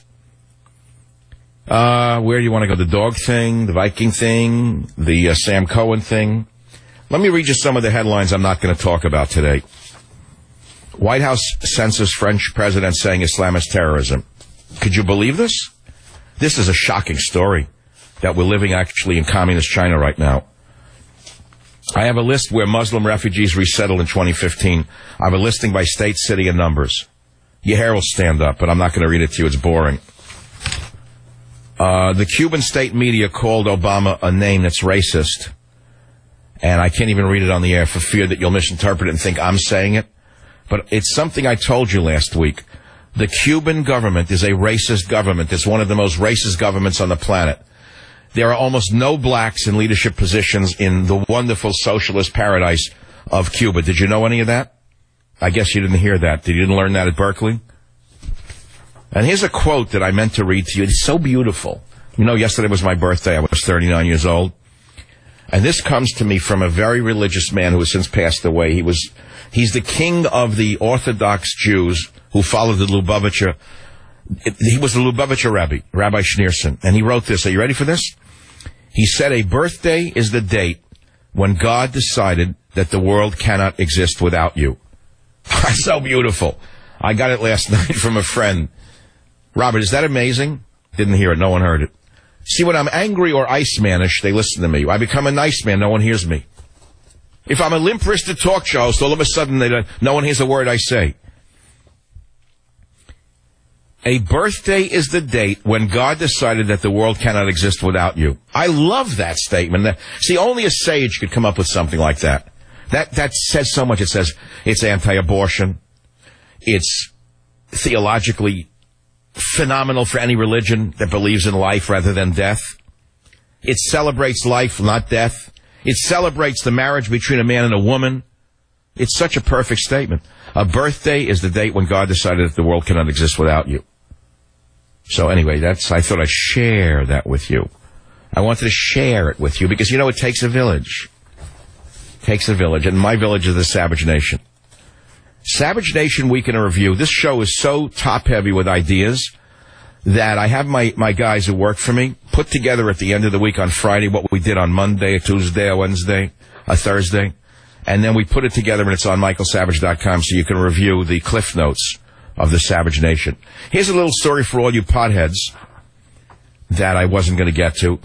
Uh, where do you want to go? The dog thing, the Viking thing, the uh, Sam Cohen thing. Let me read you some of the headlines I'm not going to talk about today. White House censors French president saying Islamist terrorism. Could you believe this? This is a shocking story that we're living actually in communist China right now. I have a list where Muslim refugees resettled in twenty fifteen. I have a listing by state, city, and numbers. Your hair will stand up, but I'm not going to read it to you. It's boring. Uh, the Cuban state media called Obama a name that's racist. And I can't even read it on the air for fear that you'll misinterpret it and think I'm saying it. But it's something I told you last week. The Cuban government is a racist government. It's one of the most racist governments on the planet. There are almost no blacks in leadership positions in the wonderful socialist paradise of Cuba. Did you know any of that? I guess you didn't hear that. Did you didn't learn that at Berkeley? And here's a quote that I meant to read to you. It's so beautiful. You know, yesterday was my birthday. I was thirty-nine years old. And this comes to me from a very religious man who has since passed away. He was, he's the king of the Orthodox Jews who followed the Lubavitcher. He was the Lubavitcher Rebbe, Rabbi Schneerson. And he wrote this. Are you ready for this? He said, a birthday is the date when God decided that the world cannot exist without you. That's so beautiful. I got it last night from a friend. Robert, is that amazing? Didn't hear it. No one heard it. See, when I'm angry or Icemanish, they listen to me. I become a nice man. No one hears me. If I'm a limp-wristed talk show host, all of a sudden they don't, no one hears a word I say. A birthday is the date when God decided that the world cannot exist without you. I love that statement. See, only a sage could come up with something like that. That that says so much. It says it's anti-abortion. It's theologically phenomenal for any religion that believes in life rather than death. It celebrates life, not death. It celebrates the marriage between a man and a woman. It's such a perfect statement. A birthday is the date when God decided that the world cannot exist without you. So anyway, that's, I thought I'd share that with you. I wanted to share it with you because, you know, it takes a village. It takes a village, and my village is the Savage Nation. Savage Nation Week in a Review. This show is so top-heavy with ideas that I have my, my guys who work for me put together at the end of the week on Friday what we did on Monday, a Tuesday, a Wednesday, a Thursday. And then we put it together, and it's on michael savage dot com so you can review the cliff notes of the Savage Nation. Here's a little story for all you potheads that I wasn't going to get to.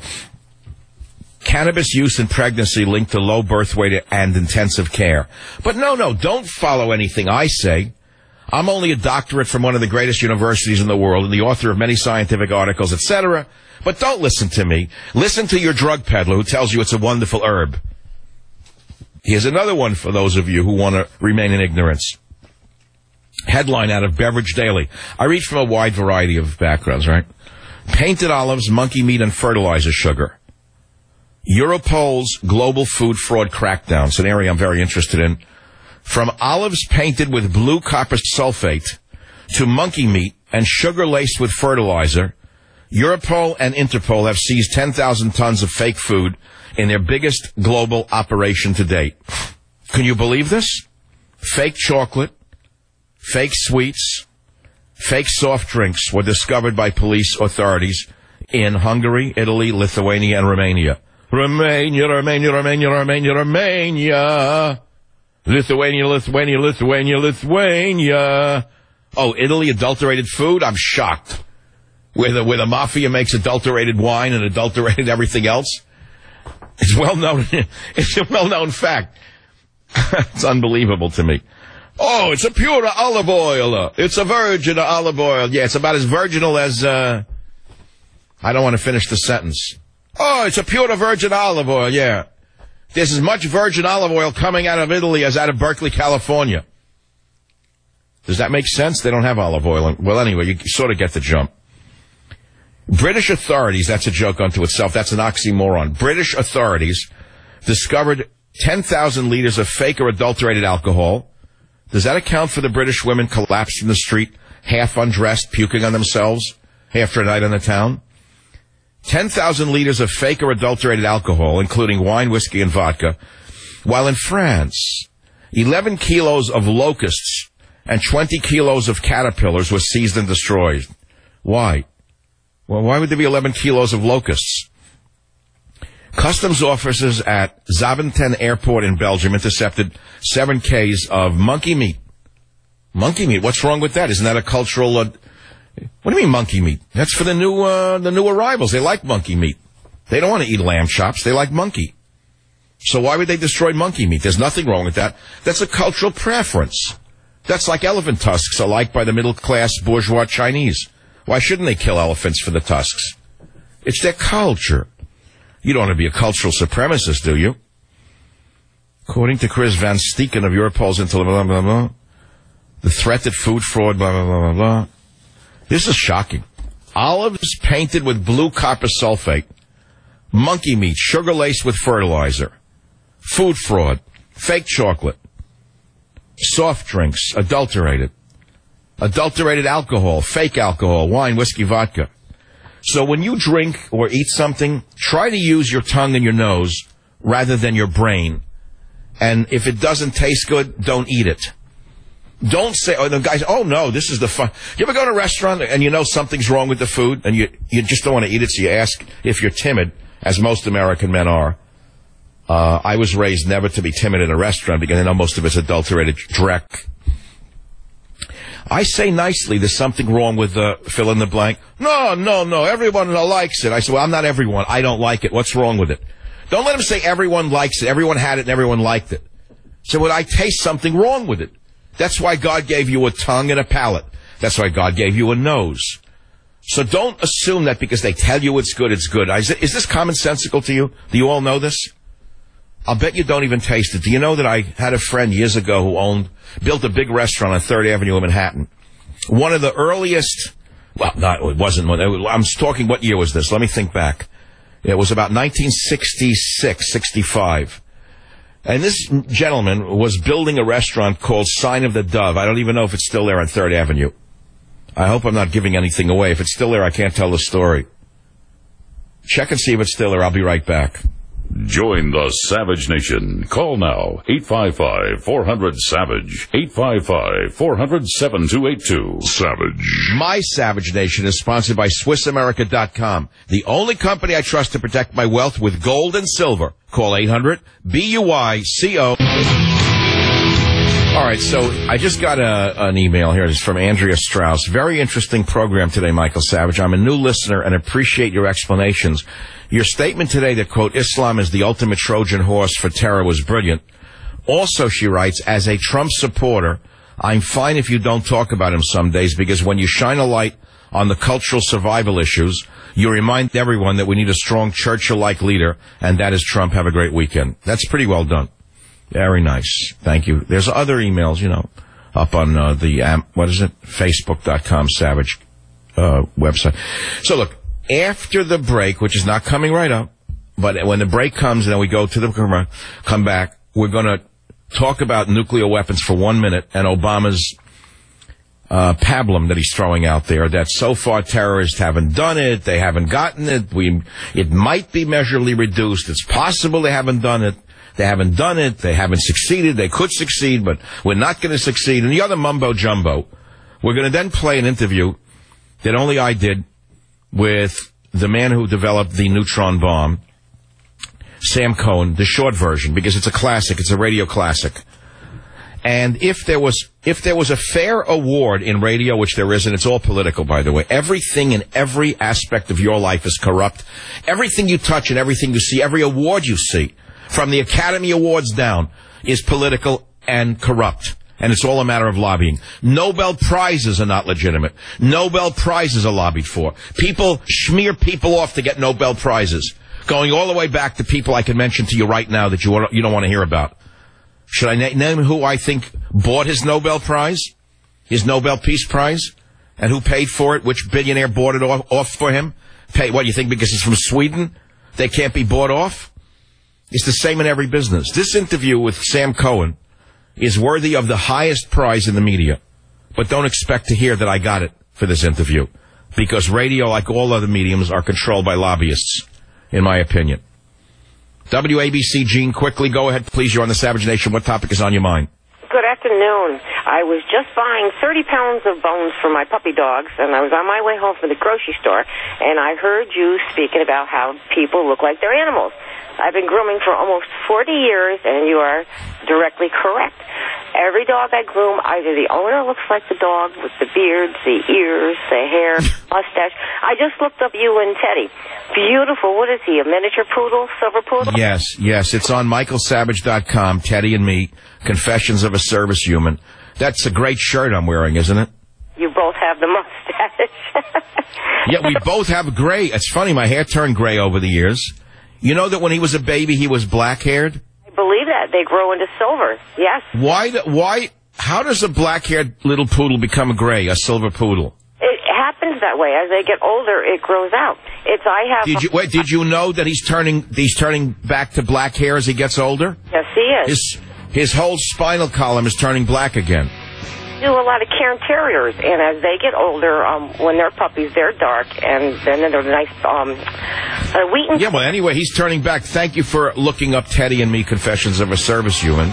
Cannabis use in pregnancy linked to low birth weight and intensive care. But no, no, don't follow anything I say. I'm only a doctorate from one of the greatest universities in the world and the author of many scientific articles, et cetera. But don't listen to me. Listen to your drug peddler who tells you it's a wonderful herb. Here's another one for those of you who want to remain in ignorance. Headline out of Beverage Daily. I read from a wide variety of backgrounds, right? Painted olives, monkey meat, and fertilizer sugar. Europol's global food fraud crackdown. It's an area I'm very interested in. From olives painted with blue copper sulfate to monkey meat and sugar laced with fertilizer, Europol and Interpol have seized ten thousand tons of fake food in their biggest global operation to date. Can you believe this? Fake chocolate, fake sweets, fake soft drinks were discovered by police authorities in Hungary, Italy, Lithuania, and Romania. Romania, Romania, Romania, Romania, Romania. Lithuania, Lithuania, Lithuania, Lithuania. Oh, Italy, adulterated food? I'm shocked. Where the, where the mafia makes adulterated wine and adulterated everything else? It's well known. It's a well-known fact. It's unbelievable to me. Oh, it's a pure olive oil. It's a virgin olive oil. Yeah, it's about as virginal as, uh, I don't want to finish the sentence. Oh, it's a pure virgin olive oil, yeah. There's as much virgin olive oil coming out of Italy as out of Berkeley, California. Does that make sense? They don't have olive oil. Well, anyway, you sort of get the jump. British authorities, that's a joke unto itself. That's an oxymoron. British authorities discovered ten thousand liters of fake or adulterated alcohol. Does that account for the British women collapsed in the street, half undressed, puking on themselves after a night on the town? ten thousand liters of fake or adulterated alcohol, including wine, whiskey, and vodka. While in France, eleven kilos of locusts and twenty kilos of caterpillars were seized and destroyed. Why? Well, why would there be eleven kilos of locusts? Customs officers at Zaventem Airport in Belgium intercepted seven Ks of monkey meat. Monkey meat? What's wrong with that? Isn't that a cultural... Uh, what do you mean monkey meat? That's for the new uh, the new arrivals. They like monkey meat. They don't want to eat lamb chops. They like monkey. So why would they destroy monkey meat? There's nothing wrong with that. That's a cultural preference. That's like elephant tusks are liked by the middle-class bourgeois Chinese. Why shouldn't they kill elephants for the tusks? It's their culture. You don't want to be a cultural supremacist, do you? According to Chris Van Steken of Europol's Intel, blah, blah, blah, the threat that food fraud, blah, blah, blah, blah, blah. This is shocking. Olives painted with blue copper sulfate. Monkey meat, sugar laced with fertilizer. Food fraud. Fake chocolate. Soft drinks, adulterated. Adulterated alcohol, fake alcohol, wine, whiskey, vodka. So when you drink or eat something, try to use your tongue and your nose rather than your brain. And if it doesn't taste good, don't eat it. Don't say, oh, the guys, oh no, this is the fun. You ever go to a restaurant and you know something's wrong with the food and you, you just don't want to eat it, so you ask if you're timid, as most American men are. Uh, I was raised never to be timid in a restaurant because I know most of it's adulterated dreck. I say nicely, there's something wrong with the fill in the blank. No, no, no, everyone likes it. I said, well, I'm not everyone. I don't like it. What's wrong with it? Don't let them say everyone likes it. Everyone had it and everyone liked it. So well, I taste something wrong with it. That's why God gave you a tongue and a palate. That's why God gave you a nose. So don't assume that because they tell you it's good, it's good. Is this commonsensical to you? Do you all know this? I'll bet you don't even taste it. Do you know that I had a friend years ago who owned, built a big restaurant on third Avenue in Manhattan? One of the earliest, well, no, it wasn't, I'm talking, what year was this? Let me think back. It was about nineteen sixty-six, sixty-five. And this gentleman was building a restaurant called Sign of the Dove. I don't even know if it's still there on third Avenue. I hope I'm not giving anything away. If it's still there, I can't tell the story. Check and see if it's still there. I'll be right back. Join the Savage Nation. Call now, eight five five, four hundred, SAVAGE, eight five five, four hundred, seven two eight two. Savage. My Savage Nation is sponsored by Swiss America dot com, the only company I trust to protect my wealth with gold and silver. Call eight hundred, B U I C O. All right, so I just got a, an email here. It's from Andrea Strauss. Very interesting program today, Michael Savage. I'm a new listener and appreciate your explanations. Your statement today that, quote, Islam is the ultimate Trojan horse for terror was brilliant. Also, she writes, as a Trump supporter, I'm fine if you don't talk about him some days because when you shine a light on the cultural survival issues, you remind everyone that we need a strong Churchill-like leader, and that is Trump. Have a great weekend. That's pretty well done. Very nice. Thank you. There's other emails, you know, up on uh, the, um, what is it, Facebook dot com Savage uh, website. So, look, after the break, which is not coming right up, but when the break comes and then we go to the come back, we're going to talk about nuclear weapons for one minute and Obama's uh, pablum that he's throwing out there, that so far terrorists haven't done it, they haven't gotten it, we, it might be measurably reduced, it's possible they haven't done it, they haven't done it, they haven't succeeded, they could succeed, but we're not going to succeed, and the other mumbo-jumbo. We're going to then play an interview that only I did with the man who developed the neutron bomb, Sam Cohen, the short version, because it's a classic, it's a radio classic. And if there was, if there was a fair award in radio, which there isn't, it's all political, by the way. Everything in every aspect of your life is corrupt. Everything you touch and everything you see, every award you see, from the Academy Awards down, is political and corrupt. And it's all a matter of lobbying. Nobel Prizes are not legitimate. Nobel Prizes are lobbied for. People smear people off to get Nobel Prizes, going all the way back to people I can mention to you right now that you you don't want to hear about. Should I na- name who I think bought his Nobel Prize, his Nobel Peace Prize, and who paid for it? Which billionaire bought it off, off for him? Pay what, you think because he's from Sweden they can't be bought off? It's the same in every business. This interview with Sam Cohen is worthy of the highest prize in the media. But don't expect to hear that I got it for this interview, because radio, like all other mediums, are controlled by lobbyists, in my opinion. W A B C, Gene, quickly, go ahead, please. You're on the Savage Nation. What topic is on your mind? Good afternoon. I was just buying thirty pounds of bones for my puppy dogs, and I was on my way home from the grocery store, and I heard you speaking about how people look like their animals. I've been grooming for almost forty years, and you are directly correct. Every dog I groom, either the owner looks like the dog with the beards, the ears, the hair, mustache. I just looked up you and Teddy. Beautiful. What is he, a miniature poodle, silver poodle? Yes, yes. It's on michael savage dot com, Teddy and Me, Confessions of a Service Human. That's a great shirt I'm wearing, isn't it? You both have the mustache. Yeah, we both have gray. It's funny, my hair turned gray over the years. You know that when he was a baby, he was black-haired? I believe that. They grow into silver. Yes. Why, the, why, how does a black-haired little poodle become a gray, a silver poodle? It happens that way. As they get older, it grows out. It's, I have... Did you, wait, did you know that he's turning, he's turning back to black hair as he gets older? Yes, he is. His, his whole spinal column is turning black again. Do a lot of Cairn Terriers, and as they get older, um, when they're puppies, they're dark, and then they're nice, um, uh, Wheaton. Yeah, well, anyway, he's turning back. Thank you for looking up Teddy and Me, Confessions of a Service Human.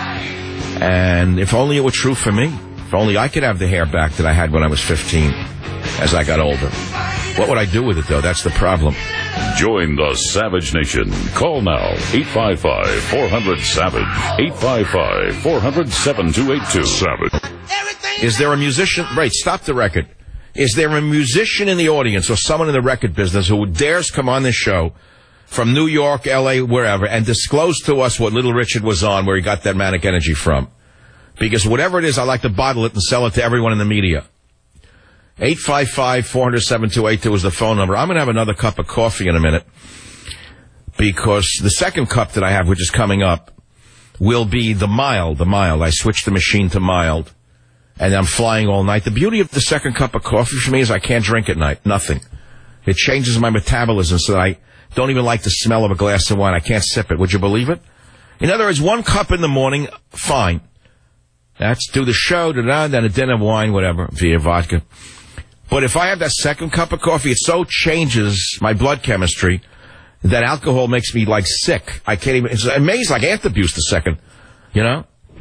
And if only it were true for me. If only I could have the hair back that I had when I was fifteen, as I got older. What would I do with it, though? That's the problem. Join the Savage Nation. Call now, eight five five, four hundred, SAVAGE, eight five five, four hundred, seven two eight two. Savage. Is there a musician? Right, stop the record. Is there a musician in the audience or someone in the record business who dares come on this show from New York, L A, wherever, and disclose to us what Little Richard was on, where he got that manic energy from? Because whatever it is, I like to bottle it and sell it to everyone in the media. eight five five, four hundred, seven two eight two is the phone number. I'm going to have another cup of coffee in a minute, because the second cup that I have, which is coming up, will be the mild, the mild. I switched the machine to mild, and I'm flying all night. The beauty of the second cup of coffee for me is I can't drink at night. Nothing. It changes my metabolism so that I don't even like the smell of a glass of wine. I can't sip it. Would you believe it? In other words, one cup in the morning, fine. That's do the show, da-da, then a dinner of wine, whatever, via vodka. But if I have that second cup of coffee, it so changes my blood chemistry that alcohol makes me, like, sick. I can't even... It's amazing. I can't abuse the second, you know?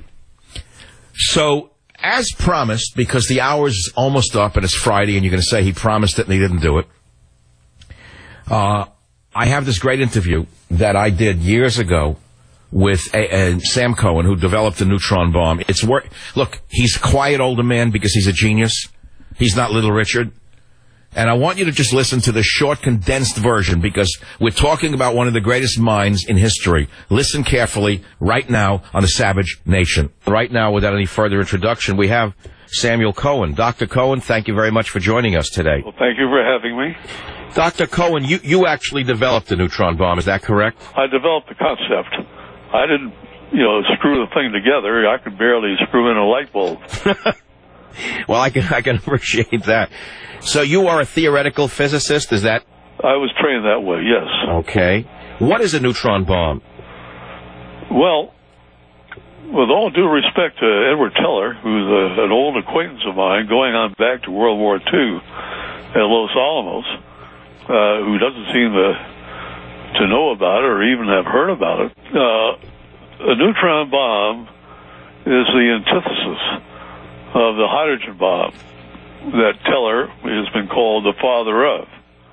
So, as promised, because the hour's almost up and it's Friday and you're going to say he promised it and he didn't do it, uh, I have this great interview that I did years ago with a, a Sam Cohen, who developed the neutron bomb. It's work. Look, he's a quiet older man because he's a genius. He's not Little Richard. And I want you to just listen to the short, condensed version, because we're talking about one of the greatest minds in history. Listen carefully right now on the Savage Nation. Right now, without any further introduction, we have Samuel Cohen. Doctor Cohen, thank you very much for joining us today. Well, thank you for having me. Doctor Cohen, you, you actually developed the neutron bomb, is that correct? I developed the concept. I didn't, you know, screw the thing together. I could barely screw in a light bulb. Well, I can I can appreciate that. So you are a theoretical physicist, is that? I was trained that way, yes. Okay. What is a neutron bomb? Well, with all due respect to Edward Teller, who's a, an old acquaintance of mine, going on back to World War Two at Los Alamos, uh, who doesn't seem to, to know about it or even have heard about it, uh, a neutron bomb is the antithesis of the hydrogen bomb that Teller has been called the father of.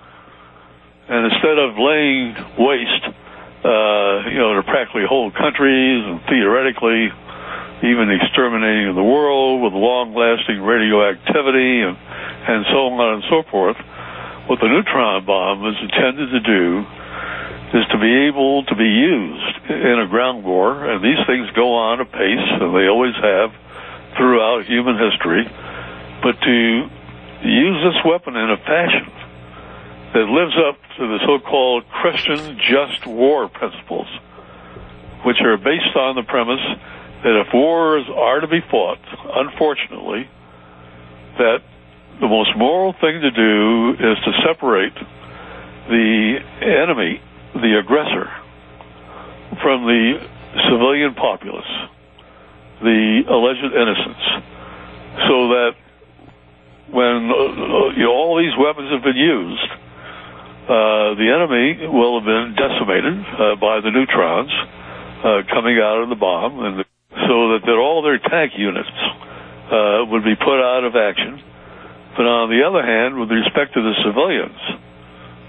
And instead of laying waste, uh, you know, to practically whole countries and theoretically even exterminating the world with long-lasting radioactivity and, and so on and so forth, what the neutron bomb is intended to do is to be able to be used in a ground war, and these things go on apace, and they always have throughout human history, but to use this weapon in a fashion that lives up to the so-called Christian just war principles, which are based on the premise that if wars are to be fought, unfortunately, that the most moral thing to do is to separate the enemy, the aggressor, from the civilian populace, the alleged innocents, so that when uh, you know, all these weapons have been used, uh, the enemy will have been decimated uh, by the neutrons uh, coming out of the bomb, and the, so that, that all their tank units uh, would be put out of action. But on the other hand, with respect to the civilians who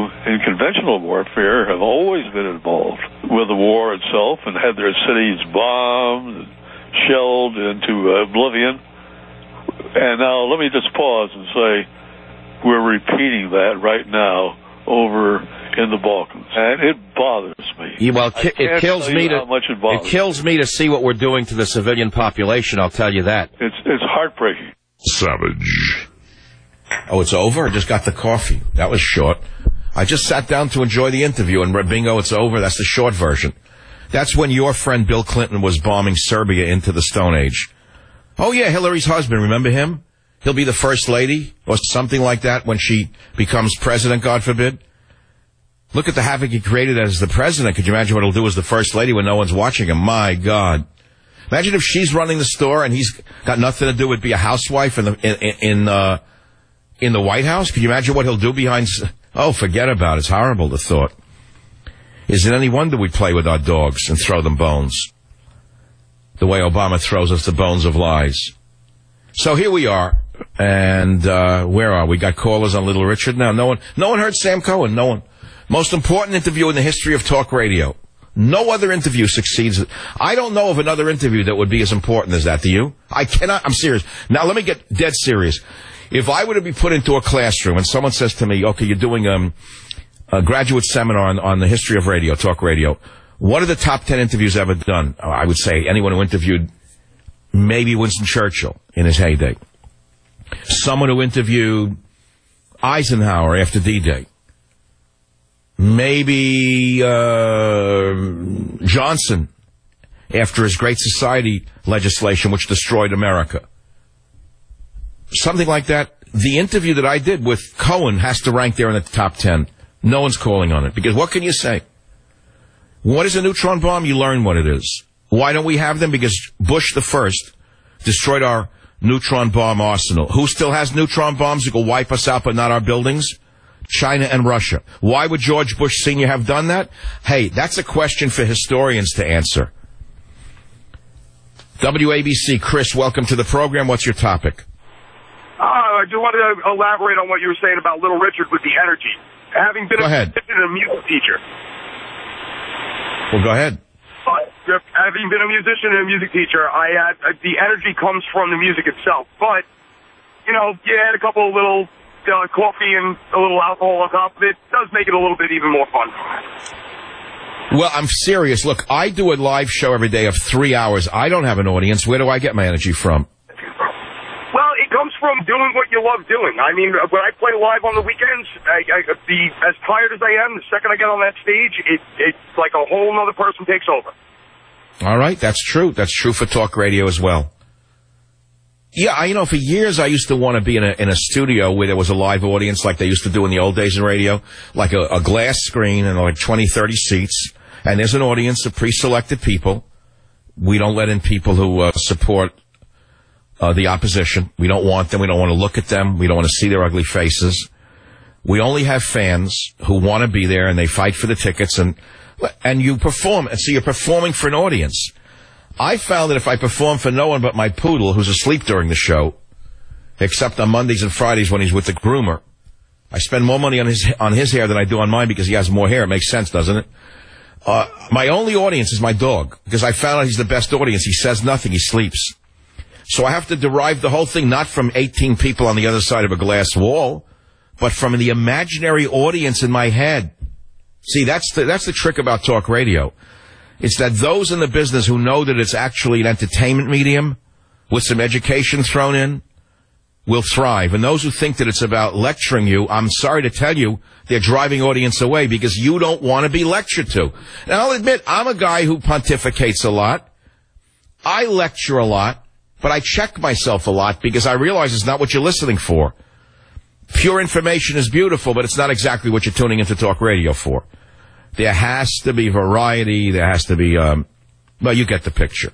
who, in conventional warfare, have always been involved with the war itself and had their cities bombed and shelled into oblivion. And now let me just pause and say we're repeating that right now over in the Balkans, and it bothers me. Yeah, well, ki- it kills me to it, it kills me to see what we're doing to the civilian population. I'll tell you that. It's it's heartbreaking. Savage. Oh, it's over? I just got the coffee. That was short. I just sat down to enjoy the interview, and bingo, it's over. That's the short version. That's when your friend Bill Clinton was bombing Serbia into the Stone Age. Oh, yeah, Hillary's husband. Remember him? He'll be the first lady or something like that when she becomes president, God forbid. Look at the havoc he created as the president. Could you imagine what he'll do as the first lady when no one's watching him? My God. Imagine if she's running the store and he's got nothing to do with be a housewife in the, in, in, uh, in the White House. Could you imagine what he'll do behind... Oh, forget about it. It's horrible, the thought. Is it any wonder we play with our dogs and throw them bones? The way Obama throws us the bones of lies. So here we are. And, uh, where are we? Got callers on Little Richard now. No one, no one heard Sam Cohen. No one. Most important interview in the history of talk radio. No other interview succeeds. I don't know of another interview that would be as important as that. Do you? I cannot. I'm serious. Now, let me get dead serious. If I were to be put into a classroom and someone says to me, okay, you're doing um, a graduate seminar on, on the history of radio, talk radio, what are the top ten interviews ever done? Oh, I would say anyone who interviewed maybe Winston Churchill in his heyday. Someone who interviewed Eisenhower after D-Day. Maybe uh, Johnson after his Great Society legislation, which destroyed America. Something like that. The interview that I did with Cohen has to rank there in the top ten. No one's calling on it. Because what can you say? What is a neutron bomb? You learn what it is. Why don't we have them? Because Bush the first destroyed our neutron bomb arsenal. Who still has neutron bombs that will wipe us out but not our buildings? China and Russia. Why would George Bush Senior have done that? Hey, that's a question for historians to answer. W A B C, Chris, welcome to the program. What's your topic? Uh, I just wanted to elaborate on what you were saying about Little Richard with the energy. Having been go a, ahead. a music teacher. Well, go ahead. Uh, having been a musician and a music teacher, I had, uh, the energy comes from the music itself. But, you know, you add a couple of little uh, coffee and a little alcohol on top of it, it does make it a little bit even more fun. Well, I'm serious. Look, I do a live show every day of three hours. I don't have an audience. Where do I get my energy from? Well, it comes from doing what you love doing. I mean, when I play live on the weekends, I, I, the, as tired as I am, the second I get on that stage, it, it's like a whole other person takes over. All right, that's true. That's true for talk radio as well. Yeah, I, you know, for years I used to want to be in a in a studio where there was a live audience like they used to do in the old days in radio, like a, a glass screen and like twenty, thirty seats, and there's an audience of pre-selected people. We don't let in people who uh, support uh, the opposition. We don't want them. We don't want to look at them. We don't want to see their ugly faces. We only have fans who want to be there, and they fight for the tickets, and and you perform. And so you're performing for an audience. I found that if I perform for no one but my poodle, who's asleep during the show, except on Mondays and Fridays when he's with the groomer, I spend more money on his on his hair than I do on mine because he has more hair. It makes sense, doesn't it? Uh, my only audience is my dog, because I found out he's the best audience. He says nothing. He sleeps. So I have to derive the whole thing not from eighteen people on the other side of a glass wall, but from the imaginary audience in my head. See, that's the, that's the trick about talk radio. It's that those in the business who know that it's actually an entertainment medium with some education thrown in will thrive. And those who think that it's about lecturing you, I'm sorry to tell you, they're driving audience away because you don't want to be lectured to. Now, I'll admit, I'm a guy who pontificates a lot. I lecture a lot, but I check myself a lot because I realize it's not what you're listening for. Pure information is beautiful, but it's not exactly what you're tuning into talk radio for. There has to be variety. There has to be, um, well, you get the picture.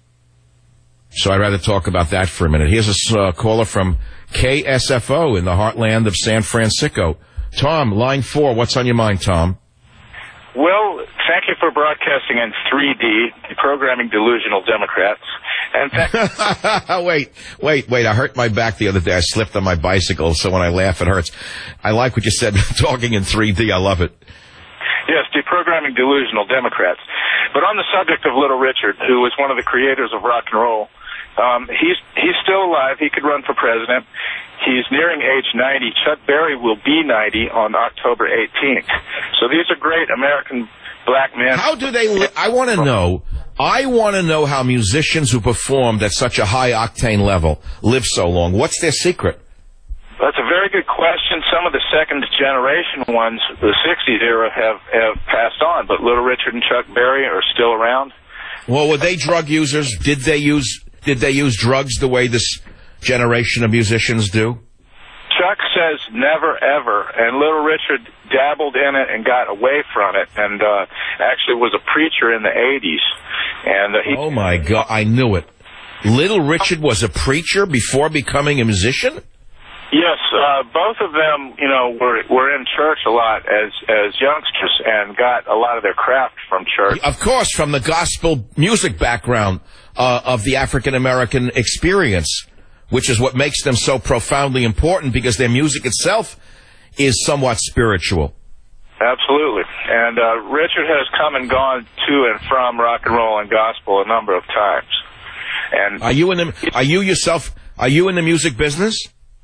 So I'd rather talk about that for a minute. Here's a uh, caller from K S F O in the heartland of San Francisco. Tom, line four. What's on your mind, Tom? Well, thank you for broadcasting in three D, programming delusional Democrats. And th- wait, wait, wait. I hurt my back the other day. I slipped on my bicycle, so when I laugh, it hurts. I like what you said, talking in three D. I love it. Yes, deprogramming delusional Democrats. But on the subject of Little Richard, who was one of the creators of rock and roll, um, he's he's still alive. He could run for president. He's nearing age ninety. Chuck Berry will be ninety on October eighteenth. So these are great American black men. How do they li- I want to know. I want to know how musicians who performed at such a high-octane level live so long. What's their secret? That's a very good question. Some of the second-generation ones, the sixties era, have, have passed on, but Little Richard and Chuck Berry are still around. Well, were they drug users? Did they use Did they use drugs the way this generation of musicians do? Chuck says never, ever, and Little Richard dabbled in it and got away from it, and uh, actually was a preacher in the eighties. And uh, he oh, my God, I knew it. Little Richard was a preacher before becoming a musician? Yes, uh, both of them, you know, were were in church a lot as as youngsters and got a lot of their craft from church. Of course, from the gospel music background uh, of the African-American experience, which is what makes them so profoundly important because their music itself is somewhat spiritual. Absolutely. And uh, Richard has come and gone to and from rock and roll and gospel a number of times. And are you in the, are you yourself, are you in the music business?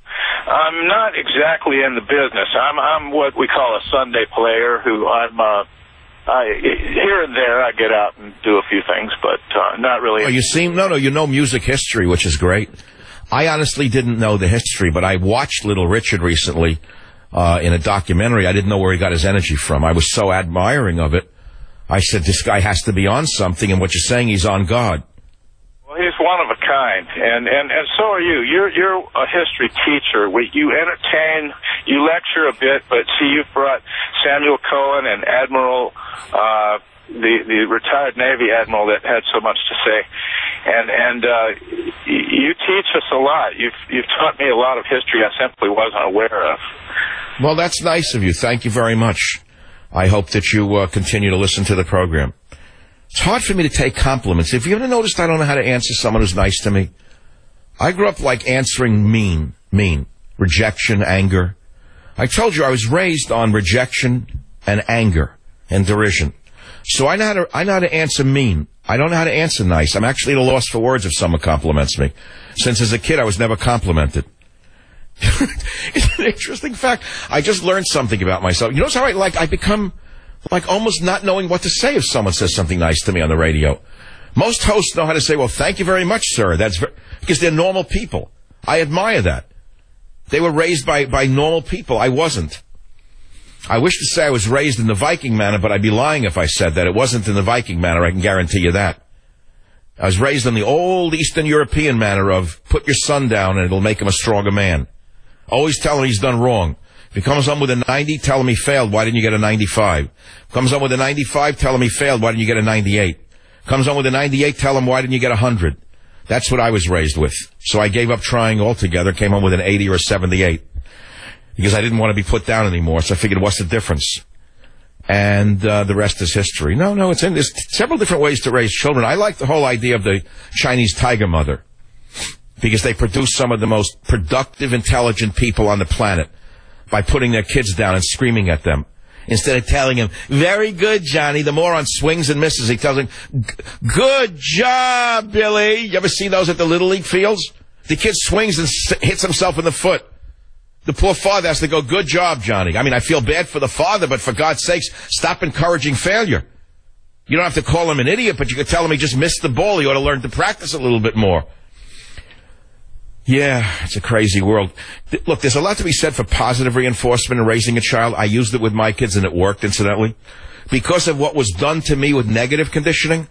I'm not exactly in the business. I'm I'm what we call a Sunday player who I'm, uh, I, here and there I get out and do a few things, but uh, not really. Oh, you seem, no, no, you know music history, which is great. I honestly didn't know the history, but I watched Little Richard recently uh, in a documentary. I didn't know where he got his energy from. I was so admiring of it. I said, this guy has to be on something, and what you're saying, he's on God. Well, he's one of a kind, and, and, and so are you. You're you're a history teacher. We, you entertain, you lecture a bit, but see, you've brought Samuel Cohen and Admiral, uh, the, the retired Navy Admiral that had so much to say. And and uh, you teach us a lot. You've you've taught me a lot of history I simply wasn't aware of. Well, that's nice of you. Thank you very much. I hope that you uh, continue to listen to the program. It's hard for me to take compliments. Have you ever noticed I don't know how to answer someone who's nice to me? I grew up like answering mean, mean, rejection, anger. I told you I was raised on rejection and anger and derision. So I know how to, I know how to answer mean. I don't know how to answer nice. I'm actually at a loss for words if someone compliments me. Since as a kid, I was never complimented. It's an interesting fact. I just learned something about myself. You know how I like, I become like almost not knowing what to say if someone says something nice to me on the radio. Most hosts know how to say, well, thank you very much, sir. That's very, because they're normal people. I admire that. They were raised by, by normal people. I wasn't. I wish to say I was raised in the Viking manner, but I'd be lying if I said that. It wasn't in the Viking manner, I can guarantee you that. I was raised in the old Eastern European manner of put your son down and it'll make him a stronger man. Always tell him he's done wrong. If he comes home with a ninety, tell him he failed. Why didn't you get a ninety-five? Comes home with a ninety-five, tell him he failed. Why didn't you get a ninety-eight? Comes home with a ninety-eight, tell him why didn't you get a one hundred? That's what I was raised with. So I gave up trying altogether, came home with an eighty or a seventy-eight. Because I didn't want to be put down anymore, so I figured, what's the difference? And uh, the rest is history. No, no, it's in, there's several different ways to raise children. I like the whole idea of the Chinese tiger mother, because they produce some of the most productive, intelligent people on the planet by putting their kids down and screaming at them. Instead of telling him, very good, Johnny, the moron swings and misses. He tells him, good job, Billy. You ever see those at the Little League fields? The kid swings and hits himself in the foot. The poor father has to go, good job, Johnny. I mean, I feel bad for the father, but for God's sakes, stop encouraging failure. You don't have to call him an idiot, but you could tell him he just missed the ball. He ought to learn to practice a little bit more. Yeah, it's a crazy world. Look, there's a lot to be said for positive reinforcement in raising a child. I used it with my kids, and it worked, incidentally. Because of what was done to me with negative conditioning,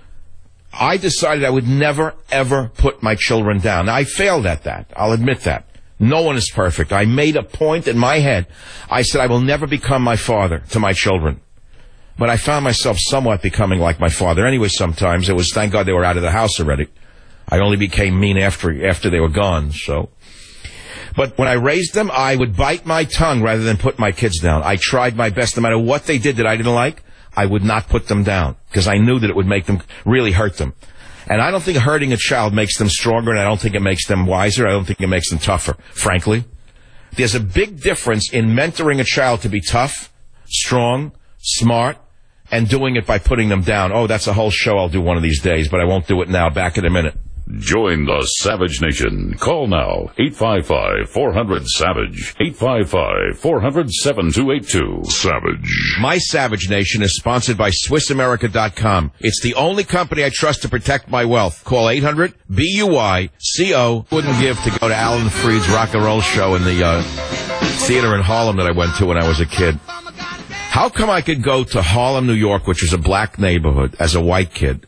I decided I would never, ever put my children down. Now, I failed at that. I'll admit that. No one is perfect. I made a point in my head. I said I will never become my father to my children. But I found myself somewhat becoming like my father. Anyway, sometimes it was, thank God they were out of the house already. I only became mean after after they were gone, so. But when I raised them, I would bite my tongue rather than put my kids down. I tried my best. No matter what they did that I didn't like, I would not put them down because I knew that it would make them really hurt them. And I don't think hurting a child makes them stronger, and I don't think it makes them wiser. I don't think it makes them tougher, frankly. There's a big difference in mentoring a child to be tough, strong, smart, and doing it by putting them down. Oh, that's a whole show I'll do one of these days, but I won't do it now. Back in a minute. Join the Savage Nation. Call now, eight five five, four hundred, SAVAGE, eight five five, four hundred, seven two eight two. Savage. My Savage Nation is sponsored by Swiss America dot com. It's the only company I trust to protect my wealth. Call eight hundred, B U Y C O. Wouldn't give to go to Alan Freed's rock and roll show in the uh, theater in Harlem that I went to when I was a kid. How come I could go to Harlem, New York, which is a black neighborhood, as a white kid,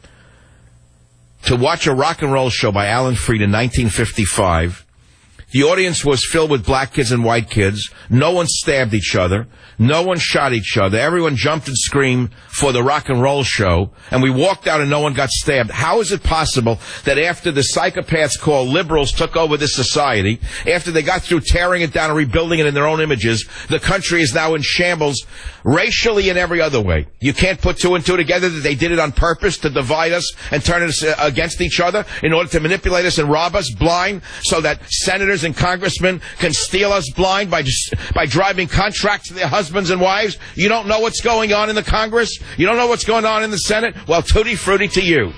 to watch a rock and roll show by Alan Freed in nineteen fifty-five. The audience was filled with black kids and white kids. No one stabbed each other. No one shot each other. Everyone jumped and screamed for the rock and roll show. And we walked out and no one got stabbed. How is it possible that after the psychopaths called liberals took over this society, after they got through tearing it down and rebuilding it in their own images, the country is now in shambles racially and every other way? You can't put two and two together that they did it on purpose to divide us and turn us against each other in order to manipulate us and rob us blind so that senators and congressmen can steal us blind by just, by driving contracts to their husbands and wives. You don't know what's going on in the Congress? You don't know what's going on in the Senate? Well, tutti frutti to you.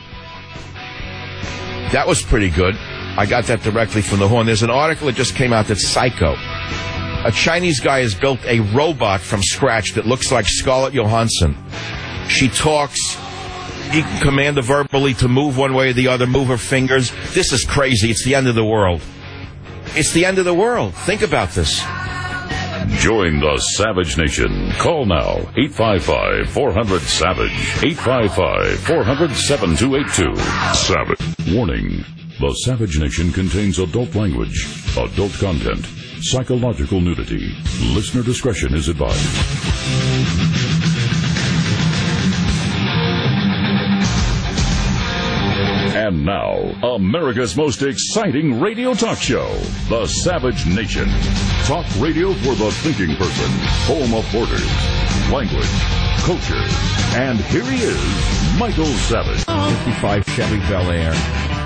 That was pretty good. I got that directly from the Horn. There's an article that just came out that's Psycho. A Chinese guy has built a robot from scratch that looks like Scarlett Johansson. She talks. He can command her verbally to move one way or the other, move her fingers. This is crazy. It's the end of the world. It's the end of the world. Think about this. Join the Savage Nation. Call now, eight five five, four hundred, SAVAGE, eight five five, four hundred, seven two eight two. Savage. Warning. The Savage Nation contains adult language, adult content, psychological nudity. Listener discretion is advised. And now, America's most exciting radio talk show, The Savage Nation. Talk radio for the thinking person, home of borders, language, culture. And here he is, Michael Savage. fifty-five Chevy Bel Air.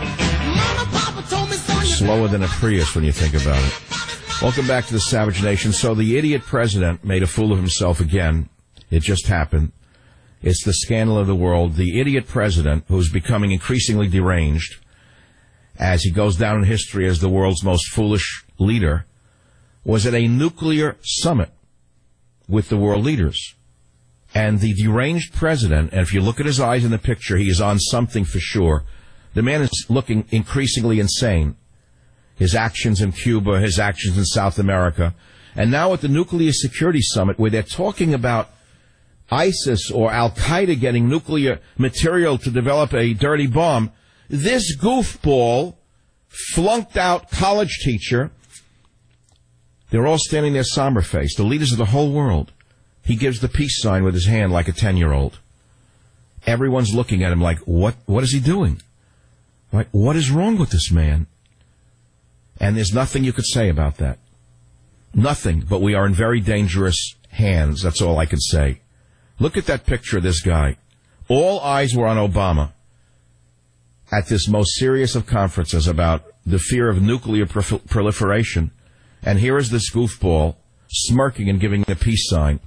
Slower than a Prius when you think about it. Welcome back to The Savage Nation. So the idiot president made a fool of himself again. It just happened. It's the scandal of the world. The idiot president, who's becoming increasingly deranged as he goes down in history as the world's most foolish leader, was at a nuclear summit with the world leaders. And the deranged president, and if you look at his eyes in the picture, he is on something for sure. The man is looking increasingly insane. His actions in Cuba, his actions in South America, and now at the Nuclear Security Summit where they're talking about ISIS or Al-Qaeda getting nuclear material to develop a dirty bomb, this goofball, flunked out college teacher, they're all standing there somber-faced, the leaders of the whole world. He gives the peace sign with his hand like a ten-year-old. Everyone's looking at him like, what, what is he doing? Like, what is wrong with this man? And there's nothing you could say about that. Nothing, but we are in very dangerous hands, that's all I can say. Look at that picture of this guy. All eyes were on Obama at this most serious of conferences about the fear of nuclear pro- proliferation. And here is this goofball smirking and giving a peace sign.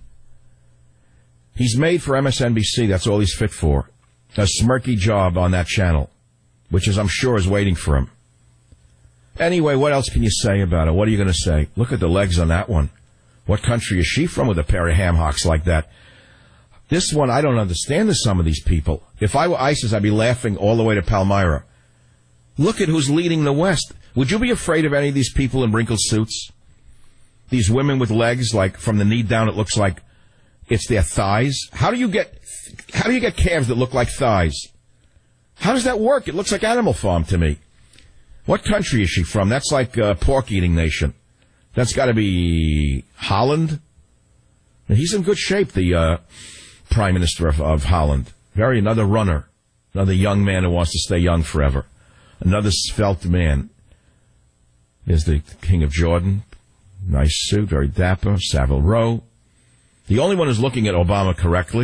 He's made for M S N B C. That's all he's fit for. A smirky job on that channel, which is, I'm sure, is waiting for him. Anyway, what else can you say about it? What are you going to say? Look at the legs on that one. What country is she from with a pair of ham hocks like that? This one, I don't understand to some of these people. If I were ISIS, I'd be laughing all the way to Palmyra. Look at who's leading the West. Would you be afraid of any of these people in wrinkled suits? These women with legs, like from the knee down, it looks like it's their thighs. How do you get, how do you get calves that look like thighs? How does that work? It looks like Animal Farm to me. What country is she from? That's like a pork-eating nation. That's got to be Holland. And he's in good shape, the uh, Prime Minister of, of Holland. Very another runner, another young man who wants to stay young forever. Another svelte man. There's the King of Jordan. Nice suit, very dapper. Savile Row. The only one who's looking at Obama correctly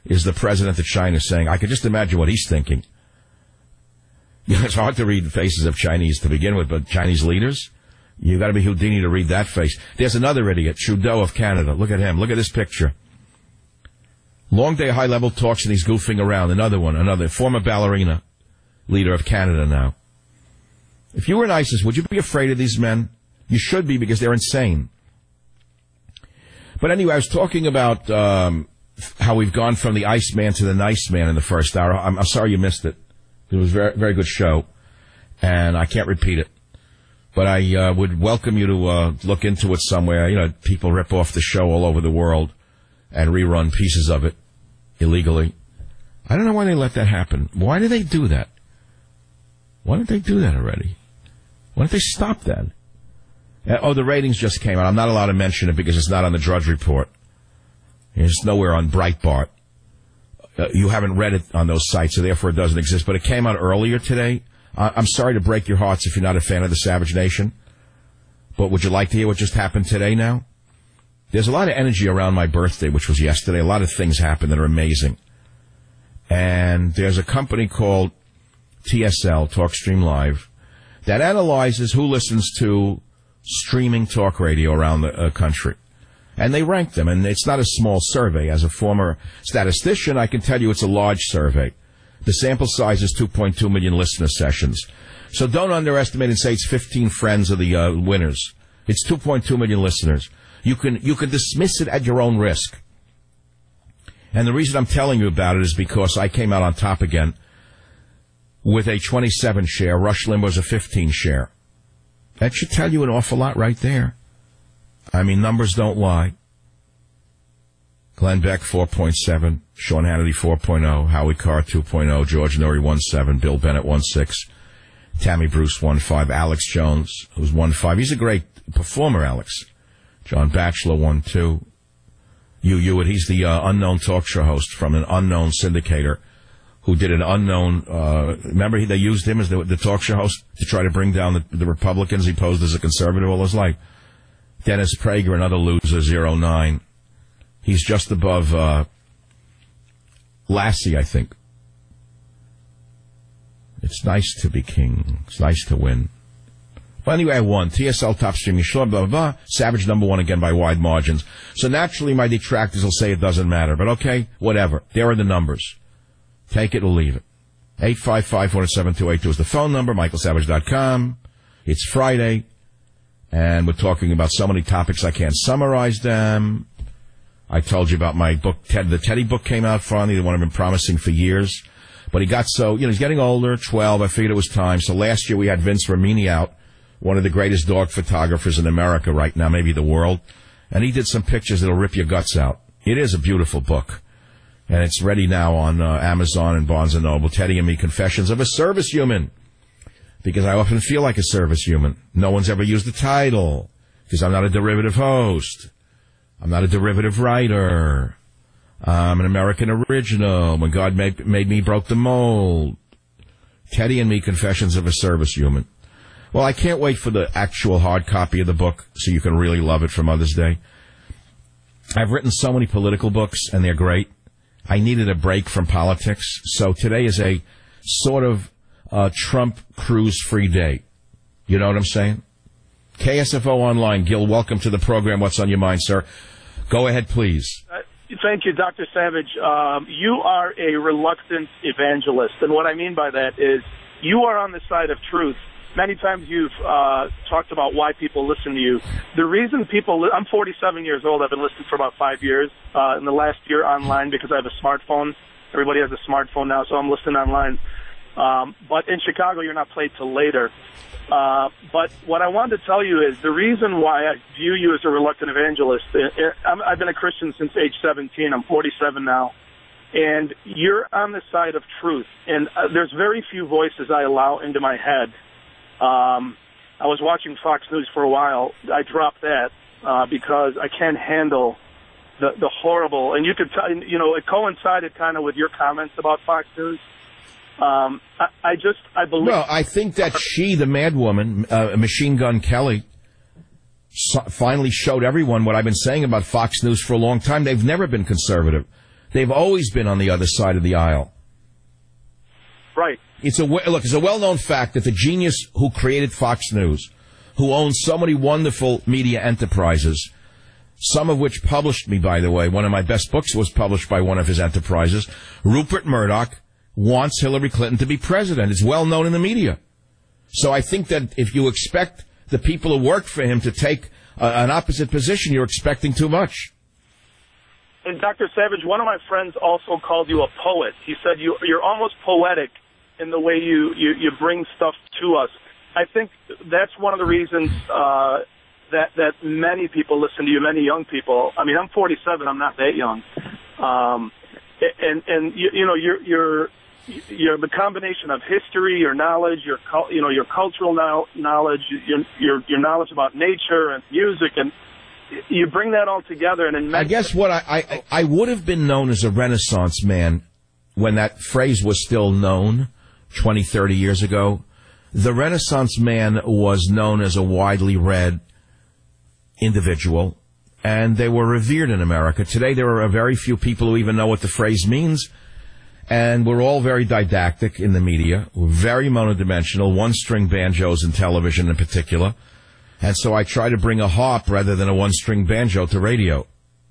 is the president of China saying, I can just imagine what he's thinking. You know, it's hard to read the faces of Chinese to begin with, but Chinese leaders, you got to be Houdini to read that face. There's another idiot, Trudeau of Canada. Look at him. Look at this picture. Long day high-level talks and he's goofing around. Another one, another former ballerina, leader of Canada now. If you were in ISIS, would you be afraid of these men? You should be, because they're insane. But anyway, I was talking about um, how we've gone from the Iceman to the Nice Man in the first hour. I'm, I'm sorry you missed it. It was a very, very good show, and I can't repeat it. But I uh, would welcome you to uh, look into it somewhere. You know, people rip off the show all over the world and rerun pieces of it illegally. I don't know why they let that happen. Why do they do that? Why don't they do that already? Why don't they stop that? Uh, oh, the ratings just came out. I'm not allowed to mention it because it's not on the Drudge Report. It's nowhere on Breitbart. Uh, you haven't read it on those sites, so therefore it doesn't exist. But it came out earlier today. Uh, I'm sorry to break your hearts if you're not a fan of the Savage Nation. But would you like to hear what just happened today now? There's a lot of energy around my birthday, which was yesterday. A lot of things happened that are amazing. And there's a company called T S L, TalkStream Live, that analyzes who listens to streaming talk radio around the uh, country. And they rank them, and it's not a small survey. As a former statistician, I can tell you it's a large survey. The sample size is two point two million listener sessions. So don't underestimate and say it's fifteen friends of the uh, winners. It's two point two million listeners. You can you can dismiss it at your own risk. And the reason I'm telling you about it is because I came out on top again with a twenty-seven share. Rush Limbaugh's a fifteen share. That should tell you an awful lot right there. I mean, numbers don't lie. Glenn Beck, four point seven. Sean Hannity, four point oh. Howie Carr, two point oh. George Noory, one point seven. Bill Bennett, one point six. Tammy Bruce, one point five. Alex Jones, who's one point five. He's a great performer, Alex. John Batchelor, one point two. Hugh Hewitt, he's the uh, unknown talk show host from an unknown syndicator who did an unknown, uh, remember he, they used him as the, the talk show host to try to bring down the, the Republicans. He posed as a conservative all his life. Dennis Prager, another loser, zero point nine. He's just above uh, Lassie, I think. It's nice to be king. It's nice to win. Well, anyway, I won. T S L top streaming, blah, blah, blah. Savage number one again by wide margins. So naturally, my detractors will say it doesn't matter. But okay, whatever. There are the numbers. Take it or leave it. eight five five, four seven two, eight two is the phone number, michael savage dot com. It's Friday, and we're talking about so many topics I can't summarize them. I told you about my book. Ted, the Teddy book came out finally, the one I've been promising for years. But he got so, you know, he's getting older, twelve. I figured it was time. So last year we had Vince Ramini out, one of the greatest dog photographers in America right now, maybe the world. And he did some pictures that'll rip your guts out. It is a beautiful book. And it's ready now on uh, Amazon and Barnes and Noble. Teddy and Me, Confessions of a Service Human. Because I often feel like a service human. No one's ever used the title. Because I'm not a derivative host. I'm not a derivative writer. I'm an American original. When God made, made me, broke the mold. Teddy and Me, Confessions of a Service Human. Well, I can't wait for the actual hard copy of the book so you can really love it for Mother's Day. I've written so many political books, and they're great. I needed a break from politics, so today is a sort of uh, Trump Cruz-free day. You know what I'm saying? K S F O Online. Gil, welcome to the program. What's on your mind, sir? Go ahead, please. Uh, thank you, Doctor Savage. Um, you are a reluctant evangelist, and what I mean by that is you are on the side of truth. Many times you've uh, talked about why people listen to you. The reason people, li- I'm forty-seven years old. I've been listening for about five years. Uh, in the last year online because I have a smartphone. Everybody has a smartphone now, so I'm listening online. Um, but in Chicago, you're not played till later. Uh, but what I wanted to tell you is the reason why I view you as a reluctant evangelist. I'm, I've been a Christian since age seventeen. I'm forty-seven now. And you're on the side of truth. And uh, there's very few voices I allow into my head. Um, I was watching Fox News for a while. I dropped that uh, because I can't handle the the horrible. And you could tell, you know, it coincided kind of with your comments about Fox News. Um, I, I just, I believe. Well, I think that she, the mad woman, uh, Machine Gun Kelly, so finally showed everyone what I've been saying about Fox News for a long time. They've never been conservative. They've always been on the other side of the aisle. Right. It's a look. It's a well-known fact that the genius who created Fox News, who owns so many wonderful media enterprises, some of which published me, by the way. One of my best books was published by one of his enterprises. Rupert Murdoch wants Hillary Clinton to be president. It's well known in the media. So I think that if you expect the people who work for him to take uh, an opposite position, you're expecting too much. And Doctor Savage, one of my friends also called you a poet. He said you, you're almost poetic in the way you, you, you bring stuff to us. I think that's one of the reasons uh, that that many people listen to you, many young people. I mean, I'm forty-seven. I'm not that young. Um, and and you, you know, you're you're you're the combination of history, your knowledge, your you know, your cultural now, knowledge, your, your your knowledge about nature and music, and you bring that all together. And in I guess what I, I I would have been known as a Renaissance man when that phrase was still known twenty, thirty years ago. The Renaissance man was known as a widely read individual, and they were revered in America. Today, there are very few people who even know what the phrase means, and we're all very didactic in the media. We're very monodimensional, one-string banjos in television in particular, and so I try to bring a harp rather than a one-string banjo to radio.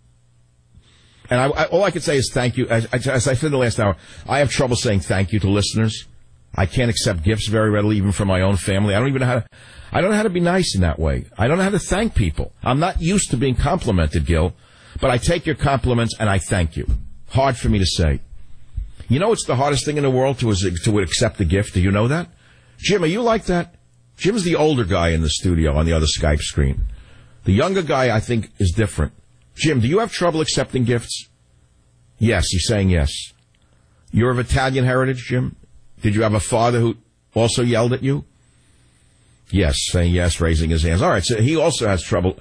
And I, I, all I can say is thank you. As, as I said the last hour, I have trouble saying thank you to listeners. I can't accept gifts very readily, even from my own family. I don't even know how to, I don't know how to be nice in that way. I don't know how to thank people. I'm not used to being complimented, Gil, but I take your compliments and I thank you. Hard for me to say. You know, it's the hardest thing in the world to, to accept a gift. Do you know that? Jim, are you like that? Jim's the older guy in the studio on the other Skype screen. The younger guy, I think, is different. Jim, do you have trouble accepting gifts? Yes, he's saying yes. You're of Italian heritage, Jim? Did you have a father who also yelled at you? Yes, saying yes, raising his hands. All right, so he also has trouble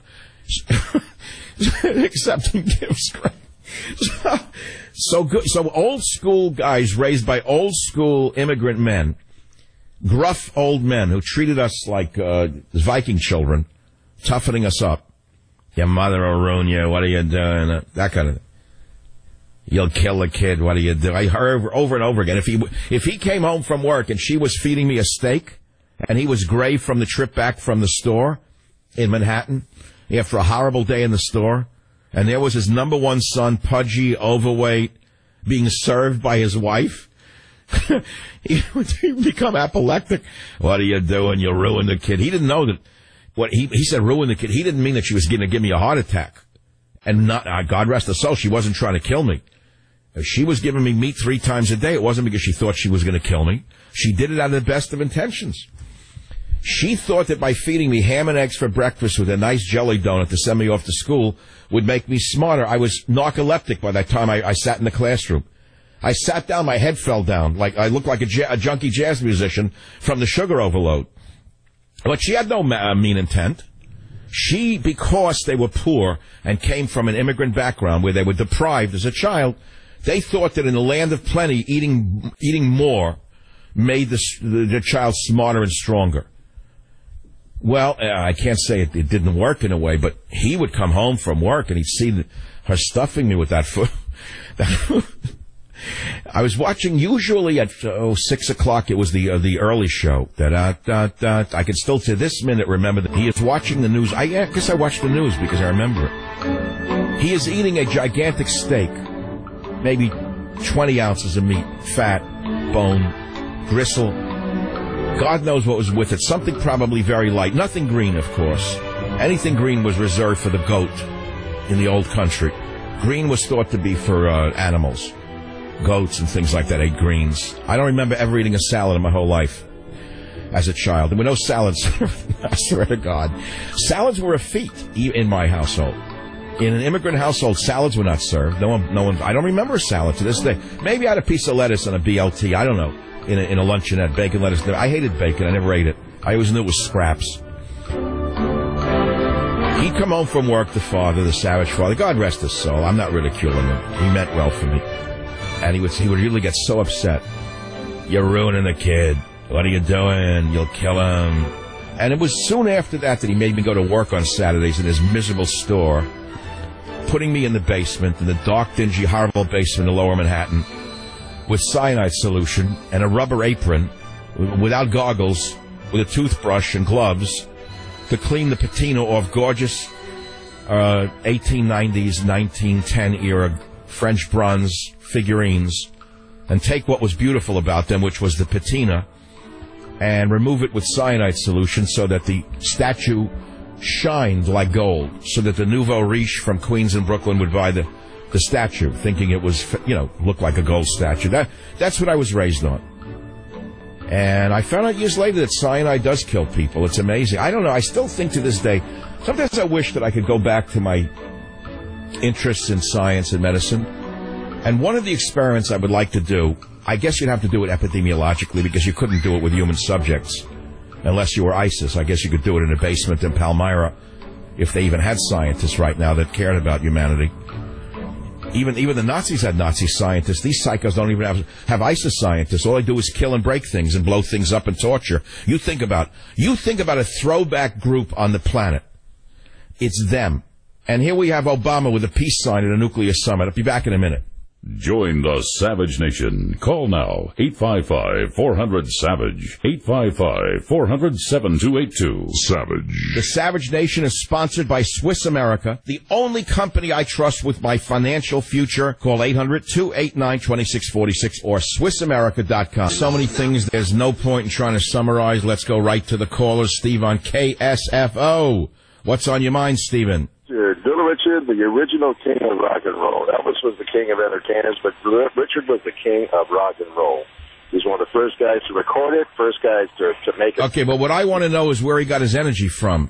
accepting gifts. So, so good. So old school guys raised by old school immigrant men, gruff old men who treated us like uh, Viking children, toughening us up. Your mother will ruin you. What are you doing? That kind of thing. You'll kill the kid. What do you do? I heard over and over again. If he if he came home from work and she was feeding me a steak, and he was gray from the trip back from the store in Manhattan after a horrible day in the store, and there was his number one son, pudgy, overweight, being served by his wife, he would become apoplectic. What are you doing? You'll ruin the kid. He didn't know that. What he he said, ruin the kid. He didn't mean that she was going to give me a heart attack. And not, uh, God rest her soul, she wasn't trying to kill me. She was giving me meat three times a day. It wasn't because she thought she was going to kill me. She did it out of the best of intentions. She thought that by feeding me ham and eggs for breakfast with a nice jelly donut to send me off to school would make me smarter. I was narcoleptic by that time I, I sat in the classroom. I sat down, my head fell down. Like I looked like a, ja- a junkie jazz musician from the sugar overload. But she had no ma- mean intent. She, because they were poor and came from an immigrant background where they were deprived as a child, they thought that in the land of plenty, eating eating more made the, the, the child smarter and stronger. Well, uh, I can't say it, it didn't work in a way, but he would come home from work and he'd see the, her stuffing me with that food. I was watching, usually at oh, six o'clock, it was the uh, the early show. Da, da, da, da. I can still to this minute remember that he is watching the news. I yeah, guess I watched the news because I remember it. He is eating a gigantic steak, maybe twenty ounces of meat, fat, bone, gristle. God knows what was with it. Something probably very light. Nothing green, of course. Anything green was reserved for the goat in the old country. Green was thought to be for uh, animals. Goats and things like that ate greens. I don't remember ever eating a salad in my whole life as a child. There were no salads. I swear to God. Salads were a feat in my household. In an immigrant household, salads were not served. No one, no one, I don't remember a salad to this day. Maybe I had a piece of lettuce and a B L T. I don't know. In a, in a luncheonette, bacon, lettuce. I hated bacon. I never ate it. I always knew it was scraps. He'd come home from work, the father, the savage father. God rest his soul. I'm not ridiculing him. He meant well for me. And he would he would really get so upset. You're ruining the kid. What are you doing? You'll kill him. And it was soon after that that he made me go to work on Saturdays in his miserable store. putting me in the basement, in the dark, dingy, horrible basement in Lower Manhattan, with cyanide solution and a rubber apron, without goggles, with a toothbrush and gloves, to clean the patina off gorgeous uh, eighteen nineties, nineteen ten era French bronze figurines, and take what was beautiful about them, which was the patina, and remove it with cyanide solution so that the statue shined like gold, so that the nouveau riche from Queens and Brooklyn would buy the, the statue, thinking it was, you know, looked like a gold statue. That That's what I was raised on. And I found out years later that cyanide does kill people. It's amazing. I don't know. I still think to this day, sometimes I wish that I could go back to my interests in science and medicine. And one of the experiments I would like to do, I guess you'd have to do it epidemiologically because you couldn't do it with human subjects unless you were ISIS. I guess you could do it in a basement in Palmyra if they even had scientists right now that cared about humanity. Even even the Nazis had Nazi scientists. These psychos don't even have, have ISIS scientists. All they do is kill and break things and blow things up and torture. You think about you think about a throwback group on the planet. It's them. And here we have Obama with a peace sign at a nuclear summit. I'll be back in a minute. Join the Savage Nation. Call now, eight five five, four hundred, SAVAGE, eight five five, four hundred, seven two eight two. Savage. The Savage Nation is sponsored by Swiss America, the only company I trust with my financial future. Call eight hundred, two eight nine, two six four six or Swiss America dot com. So many things, there's no point in trying to summarize. Let's go right to the callers. Steve on K S F O. What's on your mind, Stephen? Little Richard, the original king of rock and roll. Elvis was the king of entertainers, but Richard was the king of rock and roll. He was one of the first guys to record it, first guys to, to make it. Okay, but what I want to know is where he got his energy from.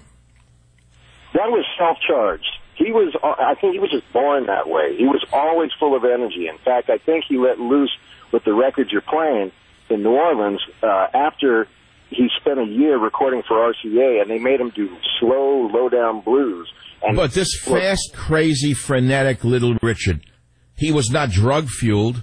That was self-charged. He was, I think he was just born that way. He was always full of energy. In fact, I think he let loose with the records you're playing in New Orleans uh, after he spent a year recording for R C A, and they made him do slow, low-down blues. And but this fast, crazy, frenetic Little Richard, he was not drug-fueled.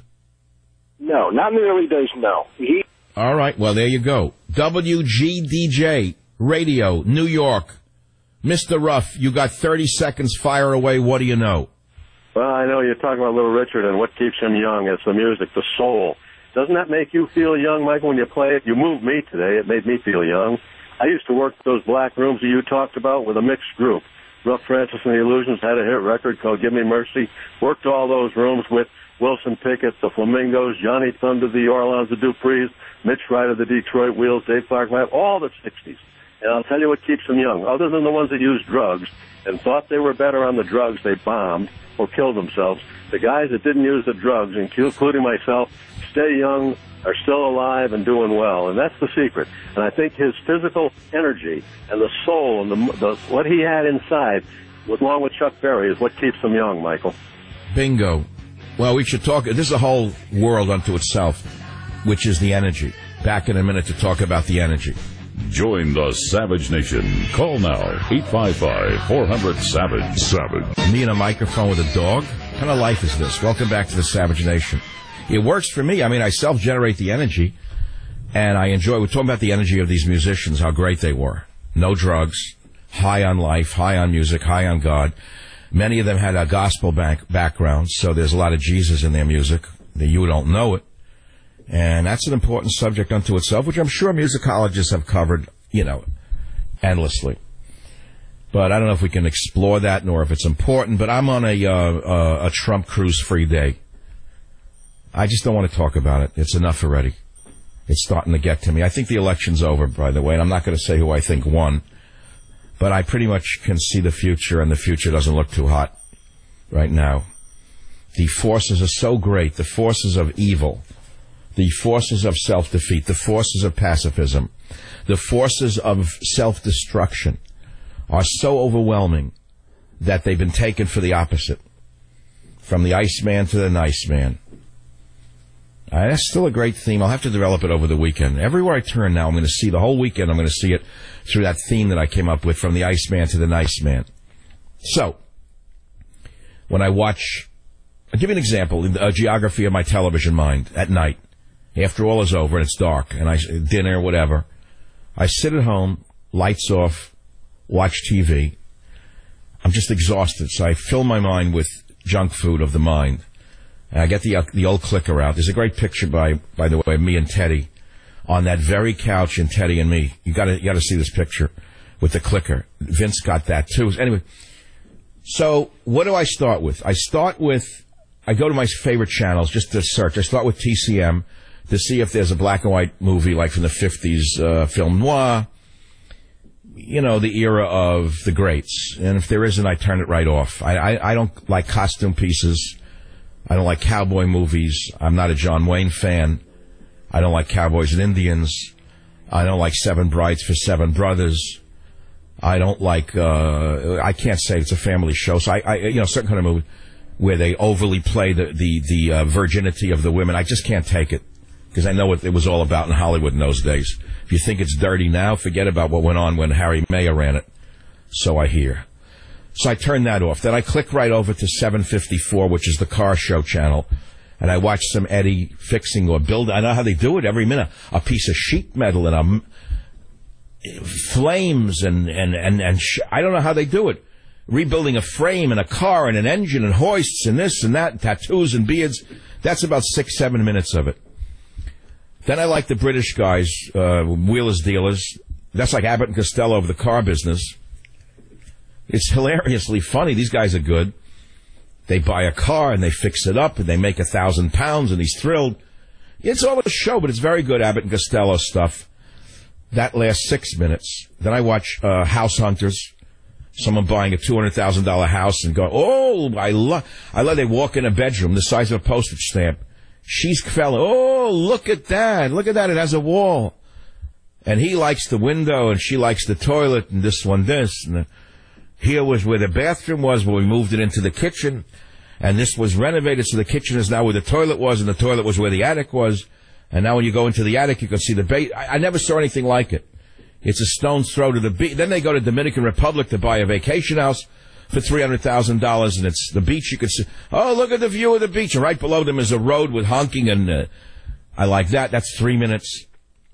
No, not in the early days, no. He... All right, well, there you go. W G D J, Radio, New York. Mister Ruff, you got thirty seconds, fire away, what do you know? Well, I know you're talking about Little Richard and what keeps him young. It's the music, the soul. Doesn't that make you feel young, Michael, when you play it? You moved me today. It made me feel young. I used to work those black rooms that you talked about with a mixed group. Ruff Francis and the Illusions had a hit record called Give Me Mercy. Worked all those rooms with Wilson Pickett, the Flamingos, Johnny Thunder, the Orleans, the Duprees, Mitch Ryder, the Detroit Wheels, Dave Clark, all the sixties. And I'll tell you what keeps them young. Other than the ones that used drugs and thought they were better on the drugs, they bombed or killed themselves. The guys that didn't use the drugs, including myself, stay young, are still alive and doing well, and that's the secret. And I think his physical energy and the soul and the, the what he had inside, along with Chuck Berry, is what keeps him young, Michael. Bingo. Well, we should talk. This is a whole world unto itself, which is the energy. Back in a minute to talk about the energy. Join the Savage Nation. Call now, eight five five, four hundred, SAVAGE. Savage. Me and a microphone with a dog? What kind of life is this? Welcome back to the Savage Nation. It works for me. I mean, I self-generate the energy, and I enjoy. We're talking about the energy of these musicians, how great they were. No drugs, high on life, high on music, high on God. Many of them had a gospel back, background, so there's a lot of Jesus in their music. You don't know it. And that's an important subject unto itself, which I'm sure musicologists have covered, you know, endlessly. But I don't know if we can explore that, nor if it's important. But I'm on a, uh, uh, a Trump Cruise-free day. I just don't want to talk about it. It's enough already. It's starting to get to me. I think the election's over, by the way, and I'm not going to say who I think won. But I pretty much can see the future, and the future doesn't look too hot right now. The forces are so great, the forces of evil, the forces of self-defeat, the forces of pacifism, the forces of self-destruction are so overwhelming that they've been taken for the opposite. From the Iceman to the Nice Man. Uh, that's still a great theme. I'll have to develop it over the weekend. Everywhere I turn now, I'm going to see the whole weekend, I'm going to see it through that theme that I came up with, from the Iceman to the Nice Man. So, when I watch, I'll give you an example, a geography of my television mind at night, after all is over and it's dark, and I dinner, whatever. I sit at home, lights off, watch T V. I'm just exhausted. So I fill my mind with junk food of the mind. And I get the uh, the old clicker out. There's a great picture, by by the way, of me and Teddy on that very couch, and Teddy and me. You got to you got to see this picture with the clicker. Vince got that too. Anyway, so what do I start with? I start with I go to my favorite channels just to search. I start with T C M to see if there's a black and white movie like from the fifties, uh, film noir. You know, the era of the greats. And if there isn't, I turn it right off. I, I, I don't like costume pieces. I don't like cowboy movies. I'm not a John Wayne fan. I don't like cowboys and Indians. I don't like Seven Brides for Seven Brothers. I don't like, uh, I can't say it's a family show. So I, I you know, certain kind of movie where they overly play the, the, the uh, virginity of the women. I just can't take it. Because I know what it was all about in Hollywood in those days. If you think it's dirty now, forget about what went on when Harry Mayer ran it. So I hear. So I turn that off. Then I click right over to seven fifty-four, which is the car show channel. And I watch some Eddie fixing or building. I know how they do it every minute. A piece of sheet metal and a, flames and, and, and, and sh- I don't know how they do it. Rebuilding a frame and a car and an engine and hoists and this and that, tattoos and beards. That's about six, seven minutes of it. Then I like the British guys, uh, wheelers dealers. That's like Abbott and Costello of the car business. It's hilariously funny. These guys are good. They buy a car and they fix it up and they make a thousand pounds and he's thrilled. It's all a show, but it's very good Abbott and Costello stuff. That lasts six minutes. Then I watch uh, House Hunters. Someone buying a two hundred thousand dollars house and go, oh, I love, I love they walk in a bedroom the size of a postage stamp. She's fella, oh, look at that. Look at that. It has a wall. And he likes the window and she likes the toilet and this one this. And the, here was where the bathroom was when we moved it into the kitchen. And this was renovated, so the kitchen is now where the toilet was and the toilet was where the attic was. And now when you go into the attic, you can see the bait. I, I never saw anything like it. It's a stone's throw to the beach. Then they go to Dominican Republic to buy a vacation house for three hundred thousand dollars, and it's the beach. You could see, oh, look at the view of the beach. And right below them is a road with honking, and uh, I like that. That's three minutes.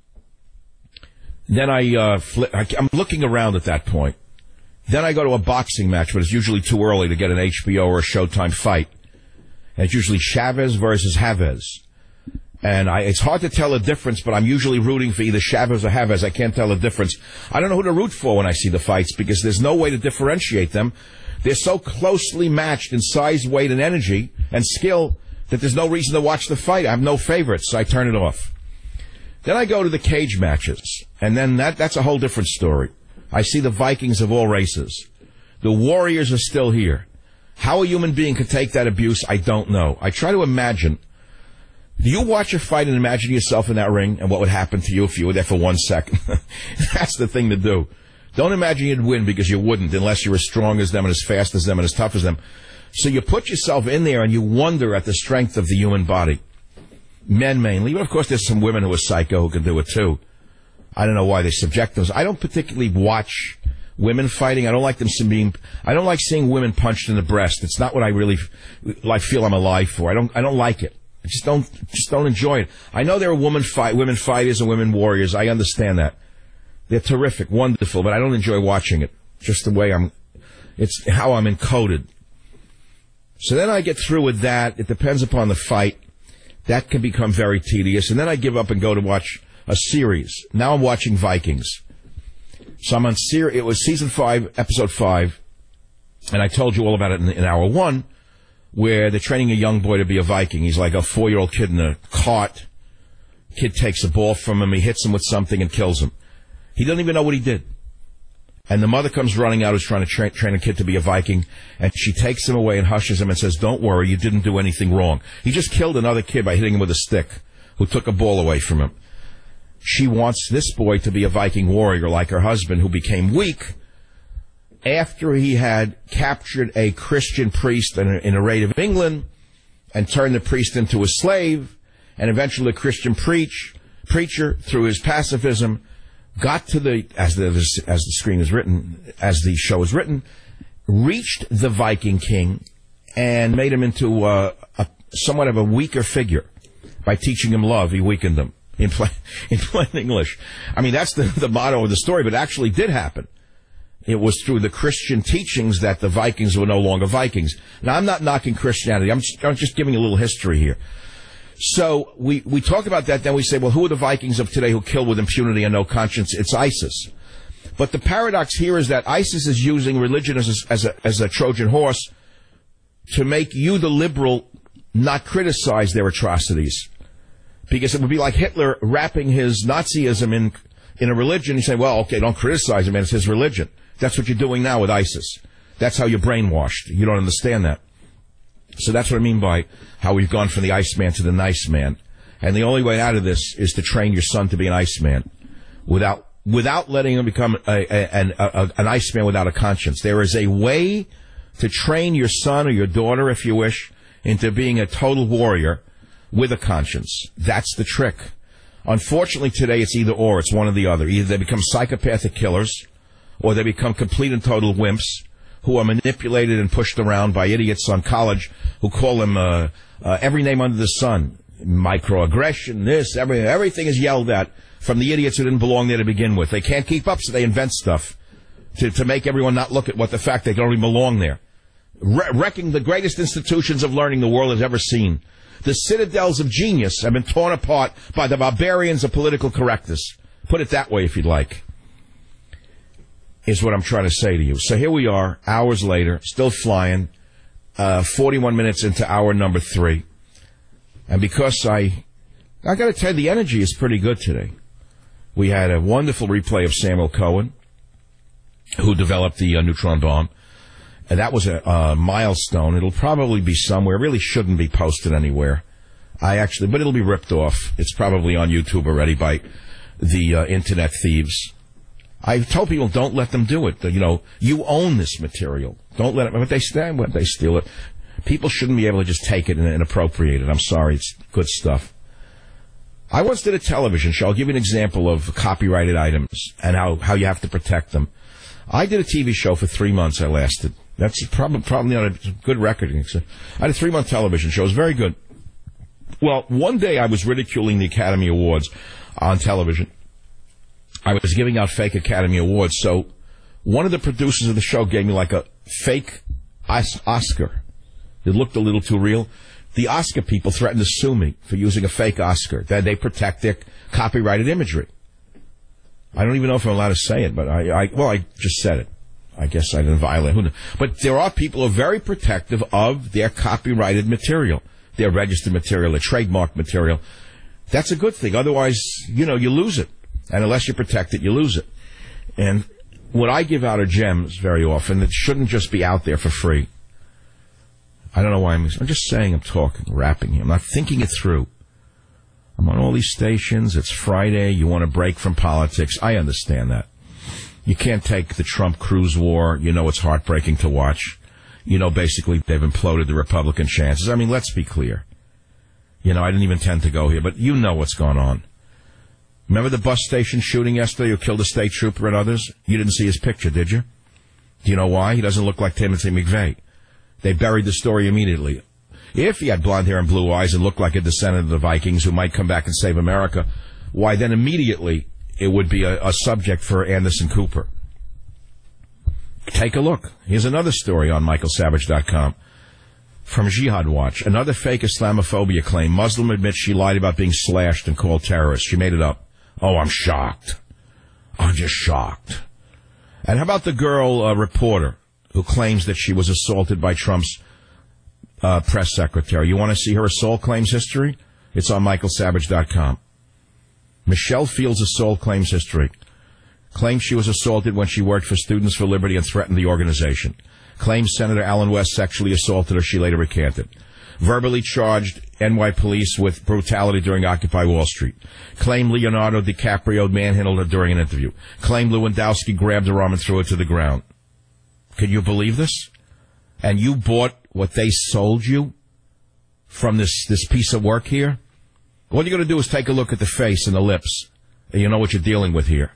Then I, uh, flip, I, I'm looking around at that point. Then I go to a boxing match, but it's usually too early to get an H B O or a Showtime fight. And it's usually Chavez versus Havez. And I, it's hard to tell the difference, but I'm usually rooting for either Chavez or Havez. I can't tell the difference. I don't know who to root for when I see the fights because there's no way to differentiate them. They're so closely matched in size, weight, and energy and skill that there's no reason to watch the fight. I have no favorites, so I turn it off. Then I go to the cage matches, and then that that's a whole different story. I see the Vikings of all races. The Warriors are still here. How a human being could take that abuse, I don't know. I try to imagine. Do you watch a fight and imagine yourself in that ring and what would happen to you if you were there for one second? That's the thing to do. Don't imagine you'd win because you wouldn't unless you're as strong as them and as fast as them and as tough as them. So you put yourself in there and you wonder at the strength of the human body. Men mainly, but of course there's some women who are psycho who can do it too. I don't know why they subject those. I don't particularly watch women fighting. I don't like them being, I don't like seeing women punched in the breast. It's not what I really like feel I'm alive for. I don't, I don't like it. I just don't, just don't enjoy it. I know there are women fight, women fighters and women warriors. I understand that. They're terrific, wonderful, but I don't enjoy watching it. Just the way I'm, it's how I'm encoded. So then I get through with that. It depends upon the fight. That can become very tedious. And then I give up and go to watch a series. Now I'm watching Vikings. So I'm on ser- it was season five, episode five, and I told you all about it in, in hour one, where they're training a young boy to be a Viking. He's like a four-year-old kid in a cart. Kid takes a ball from him, he hits him with something and kills him. He doesn't even know what he did. And the mother comes running out who's trying to tra- train a kid to be a Viking, and she takes him away and hushes him and says, don't worry, you didn't do anything wrong. He just killed another kid by hitting him with a stick who took a ball away from him. She wants this boy to be a Viking warrior like her husband, who became weak after he had captured a Christian priest in a, in a raid of England and turned the priest into a slave, and eventually a Christian preach, preacher, through his pacifism, got to the, as the, as the screen is written, as the show is written, reached the Viking king and made him into a, a somewhat of a weaker figure. By teaching him love, he weakened him. In plain, in plain English. I mean, that's the, the motto of the story, but it actually did happen. it was through the Christian teachings that the Vikings were no longer Vikings. Now, I'm not knocking Christianity. I'm just, I'm just giving a little history here. So we, we talk about that, then we say, well, who are the Vikings of today who kill with impunity and no conscience? It's ISIS. But the paradox here is that ISIS is using religion as a, as a, as a Trojan horse to make you, the liberal, not criticize their atrocities. Because it would be like Hitler wrapping his Nazism in, in a religion. You say, well, okay, don't criticize him, man. It's his religion. That's what you're doing now with ISIS. That's how you're brainwashed. You don't understand that. So that's what I mean by how we've gone from the Iceman to the nice man. And the only way out of this is to train your son to be an Iceman without without letting him become a, a, an, a, an Iceman without a conscience. There is a way to train your son or your daughter, if you wish, into being a total warrior with a conscience. That's the trick. Unfortunately, today it's either or. It's one or the other. Either they become psychopathic killers or they become complete and total wimps who are manipulated and pushed around by idiots on college who call them uh, uh, every name under the sun. Microaggression, this, everything. Everything is yelled at from the idiots who didn't belong there to begin with. They can't keep up, so they invent stuff to, to make everyone not look at what the fact they don't even belong there. Re- wrecking the greatest institutions of learning the world has ever seen. The citadels of genius have been torn apart by the barbarians of political correctness. Put it that way if you'd like. Is what I'm trying to say to you. So here we are, hours later, still flying, uh, forty-one minutes into hour number three. And because I, I gotta tell you, the energy is pretty good today. We had a wonderful replay of Samuel Cohen, who developed the uh, neutron bomb. And that was a uh, milestone. It'll probably be somewhere. It really shouldn't be posted anywhere. I actually, but it'll be ripped off. It's probably on YouTube already by the uh, internet thieves. I've told people, don't let them do it. You know, you own this material. Don't let it, but they stand when they steal it. People shouldn't be able to just take it and, and appropriate it. I'm sorry, it's good stuff. I once did a television show. I'll give you an example of copyrighted items and how, how you have to protect them. I did a T V show for three months. I lasted. That's probably, probably not a good record. I had a three-month television show. It was very good. Well, one day I was ridiculing the Academy Awards on television. I was giving out fake Academy Awards, so one of the producers of the show gave me like a fake Oscar. It looked a little too real. The Oscar people threatened to sue me for using a fake Oscar. That they protect their copyrighted imagery. I don't even know if I'm allowed to say it, but I, I well, I just said it. I guess I didn't violate. Who knows? But there are people who are very protective of their copyrighted material, their registered material, their trademark material. That's a good thing. Otherwise, you know, you lose it. And unless you protect it, you lose it. And what I give out are gems very often that shouldn't just be out there for free. I don't know why I'm... I'm just saying I'm talking, rapping here. I'm not thinking it through. I'm on all these stations. It's Friday. You want to break from politics. I understand that. You can't take the Trump-Cruz war. You know it's heartbreaking to watch. You know basically they've imploded the Republican chances. I mean, let's be clear. You know, I didn't even intend to go here, but you know what's going on. Remember the bus station shooting yesterday who killed a state trooper and others? You didn't see his picture, did you? Do you know why? He doesn't look like Timothy McVeigh. They buried the story immediately. If he had blonde hair and blue eyes and looked like a descendant of the Vikings who might come back and save America, why then immediately it would be a, a subject for Anderson Cooper. Take a look. Here's another story on Michael Savage dot com from Jihad Watch. Another fake Islamophobia claim. Muslim admits she lied about being slashed and called terrorist. She made it up. Oh, I'm shocked. I'm just shocked. And how about the girl uh, reporter who claims that she was assaulted by Trump's uh, press secretary? You want to see her assault claims history? It's on Michael Savage dot com. Michelle Fields' assault claims history. Claims she was assaulted when she worked for Students for Liberty and threatened the organization. Claims Senator Allen West sexually assaulted her. She later recanted. Verbally charged N Y police with brutality during Occupy Wall Street. Claim Leonardo DiCaprio manhandled her during an interview. Claim Lewandowski grabbed her arm and threw her to the ground. Can you believe this? And you bought what they sold you from this, this piece of work here? All you're going to do is take a look at the face and the lips, and you know what you're dealing with here.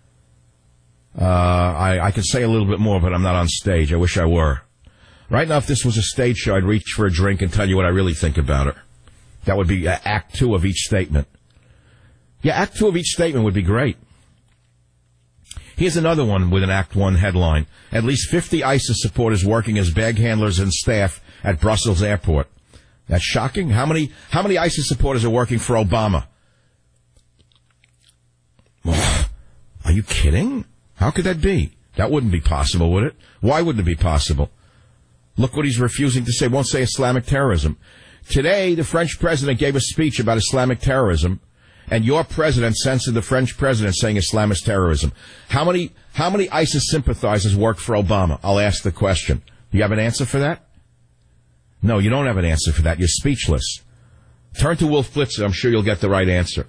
Uh, I, I can say a little bit more, but I'm not on stage. I wish I were. Right now, if this was a stage show, I'd reach for a drink and tell you what I really think about her. That would be uh, act two of each statement. Yeah, act two of each statement would be great. Here's another one with an Act One headline. At least fifty ISIS supporters working as bag handlers and staff at Brussels airport. That's shocking. How many, how many ISIS supporters are working for Obama? Oh, are you kidding? How could that be? That wouldn't be possible, would it? Why wouldn't it be possible? Look what he's refusing to say. Won't say Islamic terrorism. Today, the French president gave a speech about Islamic terrorism, and your president censored the French president saying Islamist terrorism. How many, how many ISIS sympathizers work for Obama? I'll ask the question. Do you have an answer for that? No, you don't have an answer for that. You're speechless. Turn to Wolf Blitzer. I'm sure you'll get the right answer.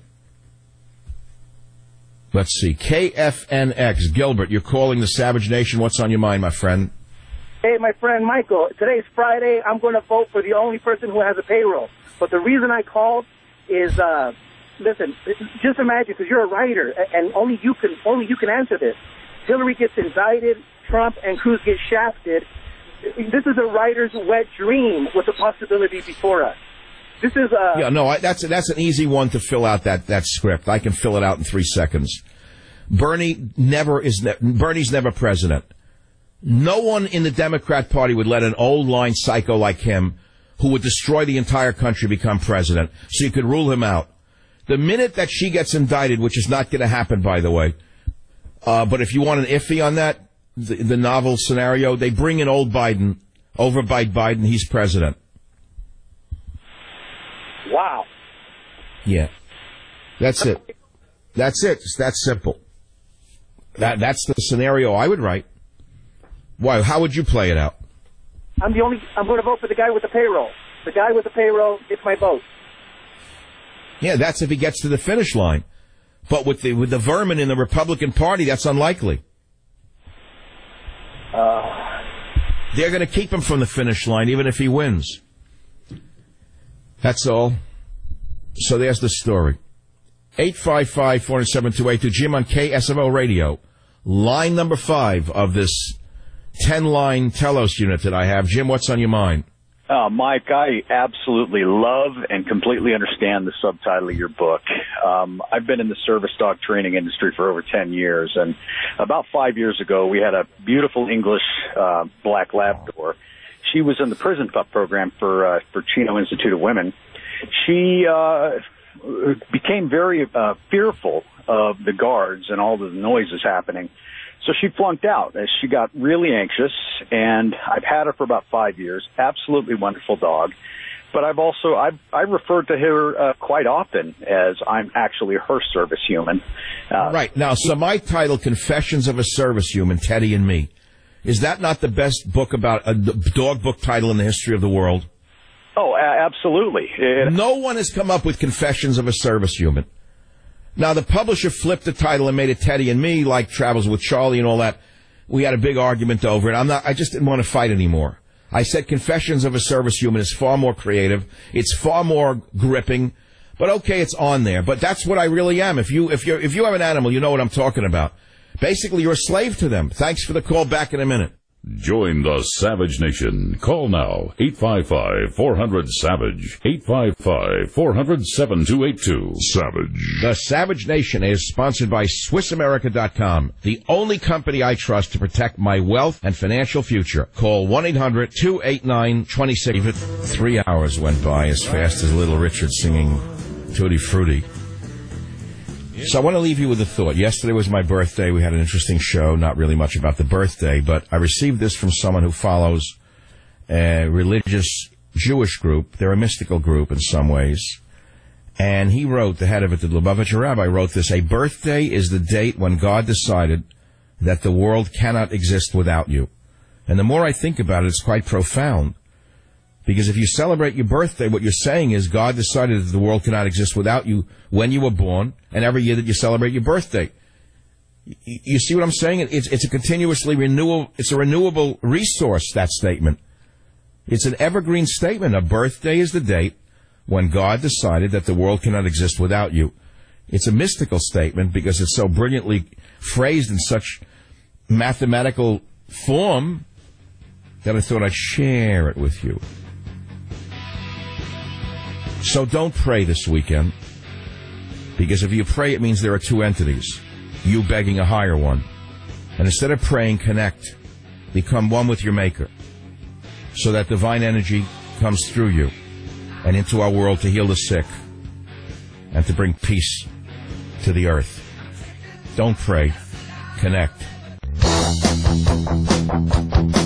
Let's see. K F N X. Gilbert, you're calling the Savage Nation. What's on your mind, my friend? Hey, my friend Michael, today's Friday. I'm going to vote for the only person who has a payroll. But the reason I called is, uh, listen, just imagine, because you're a writer, and only you can only you can answer this. Hillary gets indicted, Trump and Cruz get shafted. This is a writer's wet dream with the possibility before us. This is uh yeah, no, I, that's that's an easy one to fill out that that script. I can fill it out in three seconds. Bernie never is ne- Bernie's never president. No one in the Democrat Party would let an old line psycho like him, who would destroy the entire country, become president. So you could rule him out. The minute that she gets indicted, which is not going to happen, by the way. Uh, but if you want an iffy on that, the, the novel scenario, they bring in old Biden, overbite Biden, he's president. Wow. Yeah. That's it. That's it. It's that simple. That That's the scenario I would write. Why? How would you play it out? I'm the only. I'm going to vote for the guy with the payroll. The guy with the payroll gets my vote. Yeah, that's if he gets to the finish line. But with the with the vermin in the Republican Party, that's unlikely. Uh, They're going to keep him from the finish line, even if he wins. That's all. So there's the story. eight five five, four seven two eight two. Jim on K S M O Radio. Line number five of this ten-line telos unit that I have. Jim, what's on your mind? Uh, Mike, I absolutely love and completely understand the subtitle of your book. Um, I've been in the service dog training industry for over ten years, and about five years ago, we had a beautiful English uh, black Labrador. She was in the prison pup program for uh, for Chino Institute of Women. She uh, became very uh, fearful of the guards and all the noises happening. So she flunked out as she got really anxious, and I've had her for about five years. Absolutely wonderful dog. But I've also, I've, I refer to her uh, quite often as I'm actually her service human. Uh, right. Now, so my title, Confessions of a Service Human, Teddy and Me, is that not the best book about a dog book title in the history of the world? Oh, a- absolutely. It, no one has come up with Confessions of a Service Human. Now, the publisher flipped the title and made it Teddy and Me, like Travels with Charlie and all that. We had a big argument over it. I'm not, I just didn't want to fight anymore. I said Confessions of a Service Human is far more creative. It's far more gripping. But okay, it's on there. But that's what I really am. If you, if you, if you have an animal, you know what I'm talking about. Basically, you're a slave to them. Thanks for the call. Back in a minute. Join the Savage Nation. Call now. eight five five, four hundred, SAVAGE. eight five five, four hundred, seven two eight two. Savage. The Savage Nation is sponsored by Swiss America dot com, the only company I trust to protect my wealth and financial future. Call one eight hundred, two eight nine, two six. Three hours went by as fast as Little Richard singing Tutti Frutti. So I want to leave you with a thought. Yesterday was my birthday. We had an interesting show, not really much about the birthday, but I received this from someone who follows a religious Jewish group. They're a mystical group in some ways. And he wrote, the head of it, the Lubavitcher rabbi, wrote this: a birthday is the date when God decided that the world cannot exist without you. And the more I think about it, it's quite profound. Because if you celebrate your birthday, what you're saying is God decided that the world cannot exist without you when you were born, and every year that you celebrate your birthday. You see what I'm saying? It's, it's a continuously renewable, it's a renewable resource, that statement. It's an evergreen statement. A birthday is the date when God decided that the world cannot exist without you. It's a mystical statement because it's so brilliantly phrased in such mathematical form that I thought I'd share it with you. So don't pray this weekend, because if you pray, it means there are two entities, you begging a higher one. And instead of praying, connect. Become one with your Maker, so that divine energy comes through you and into our world to heal the sick and to bring peace to the earth. Don't pray. Connect.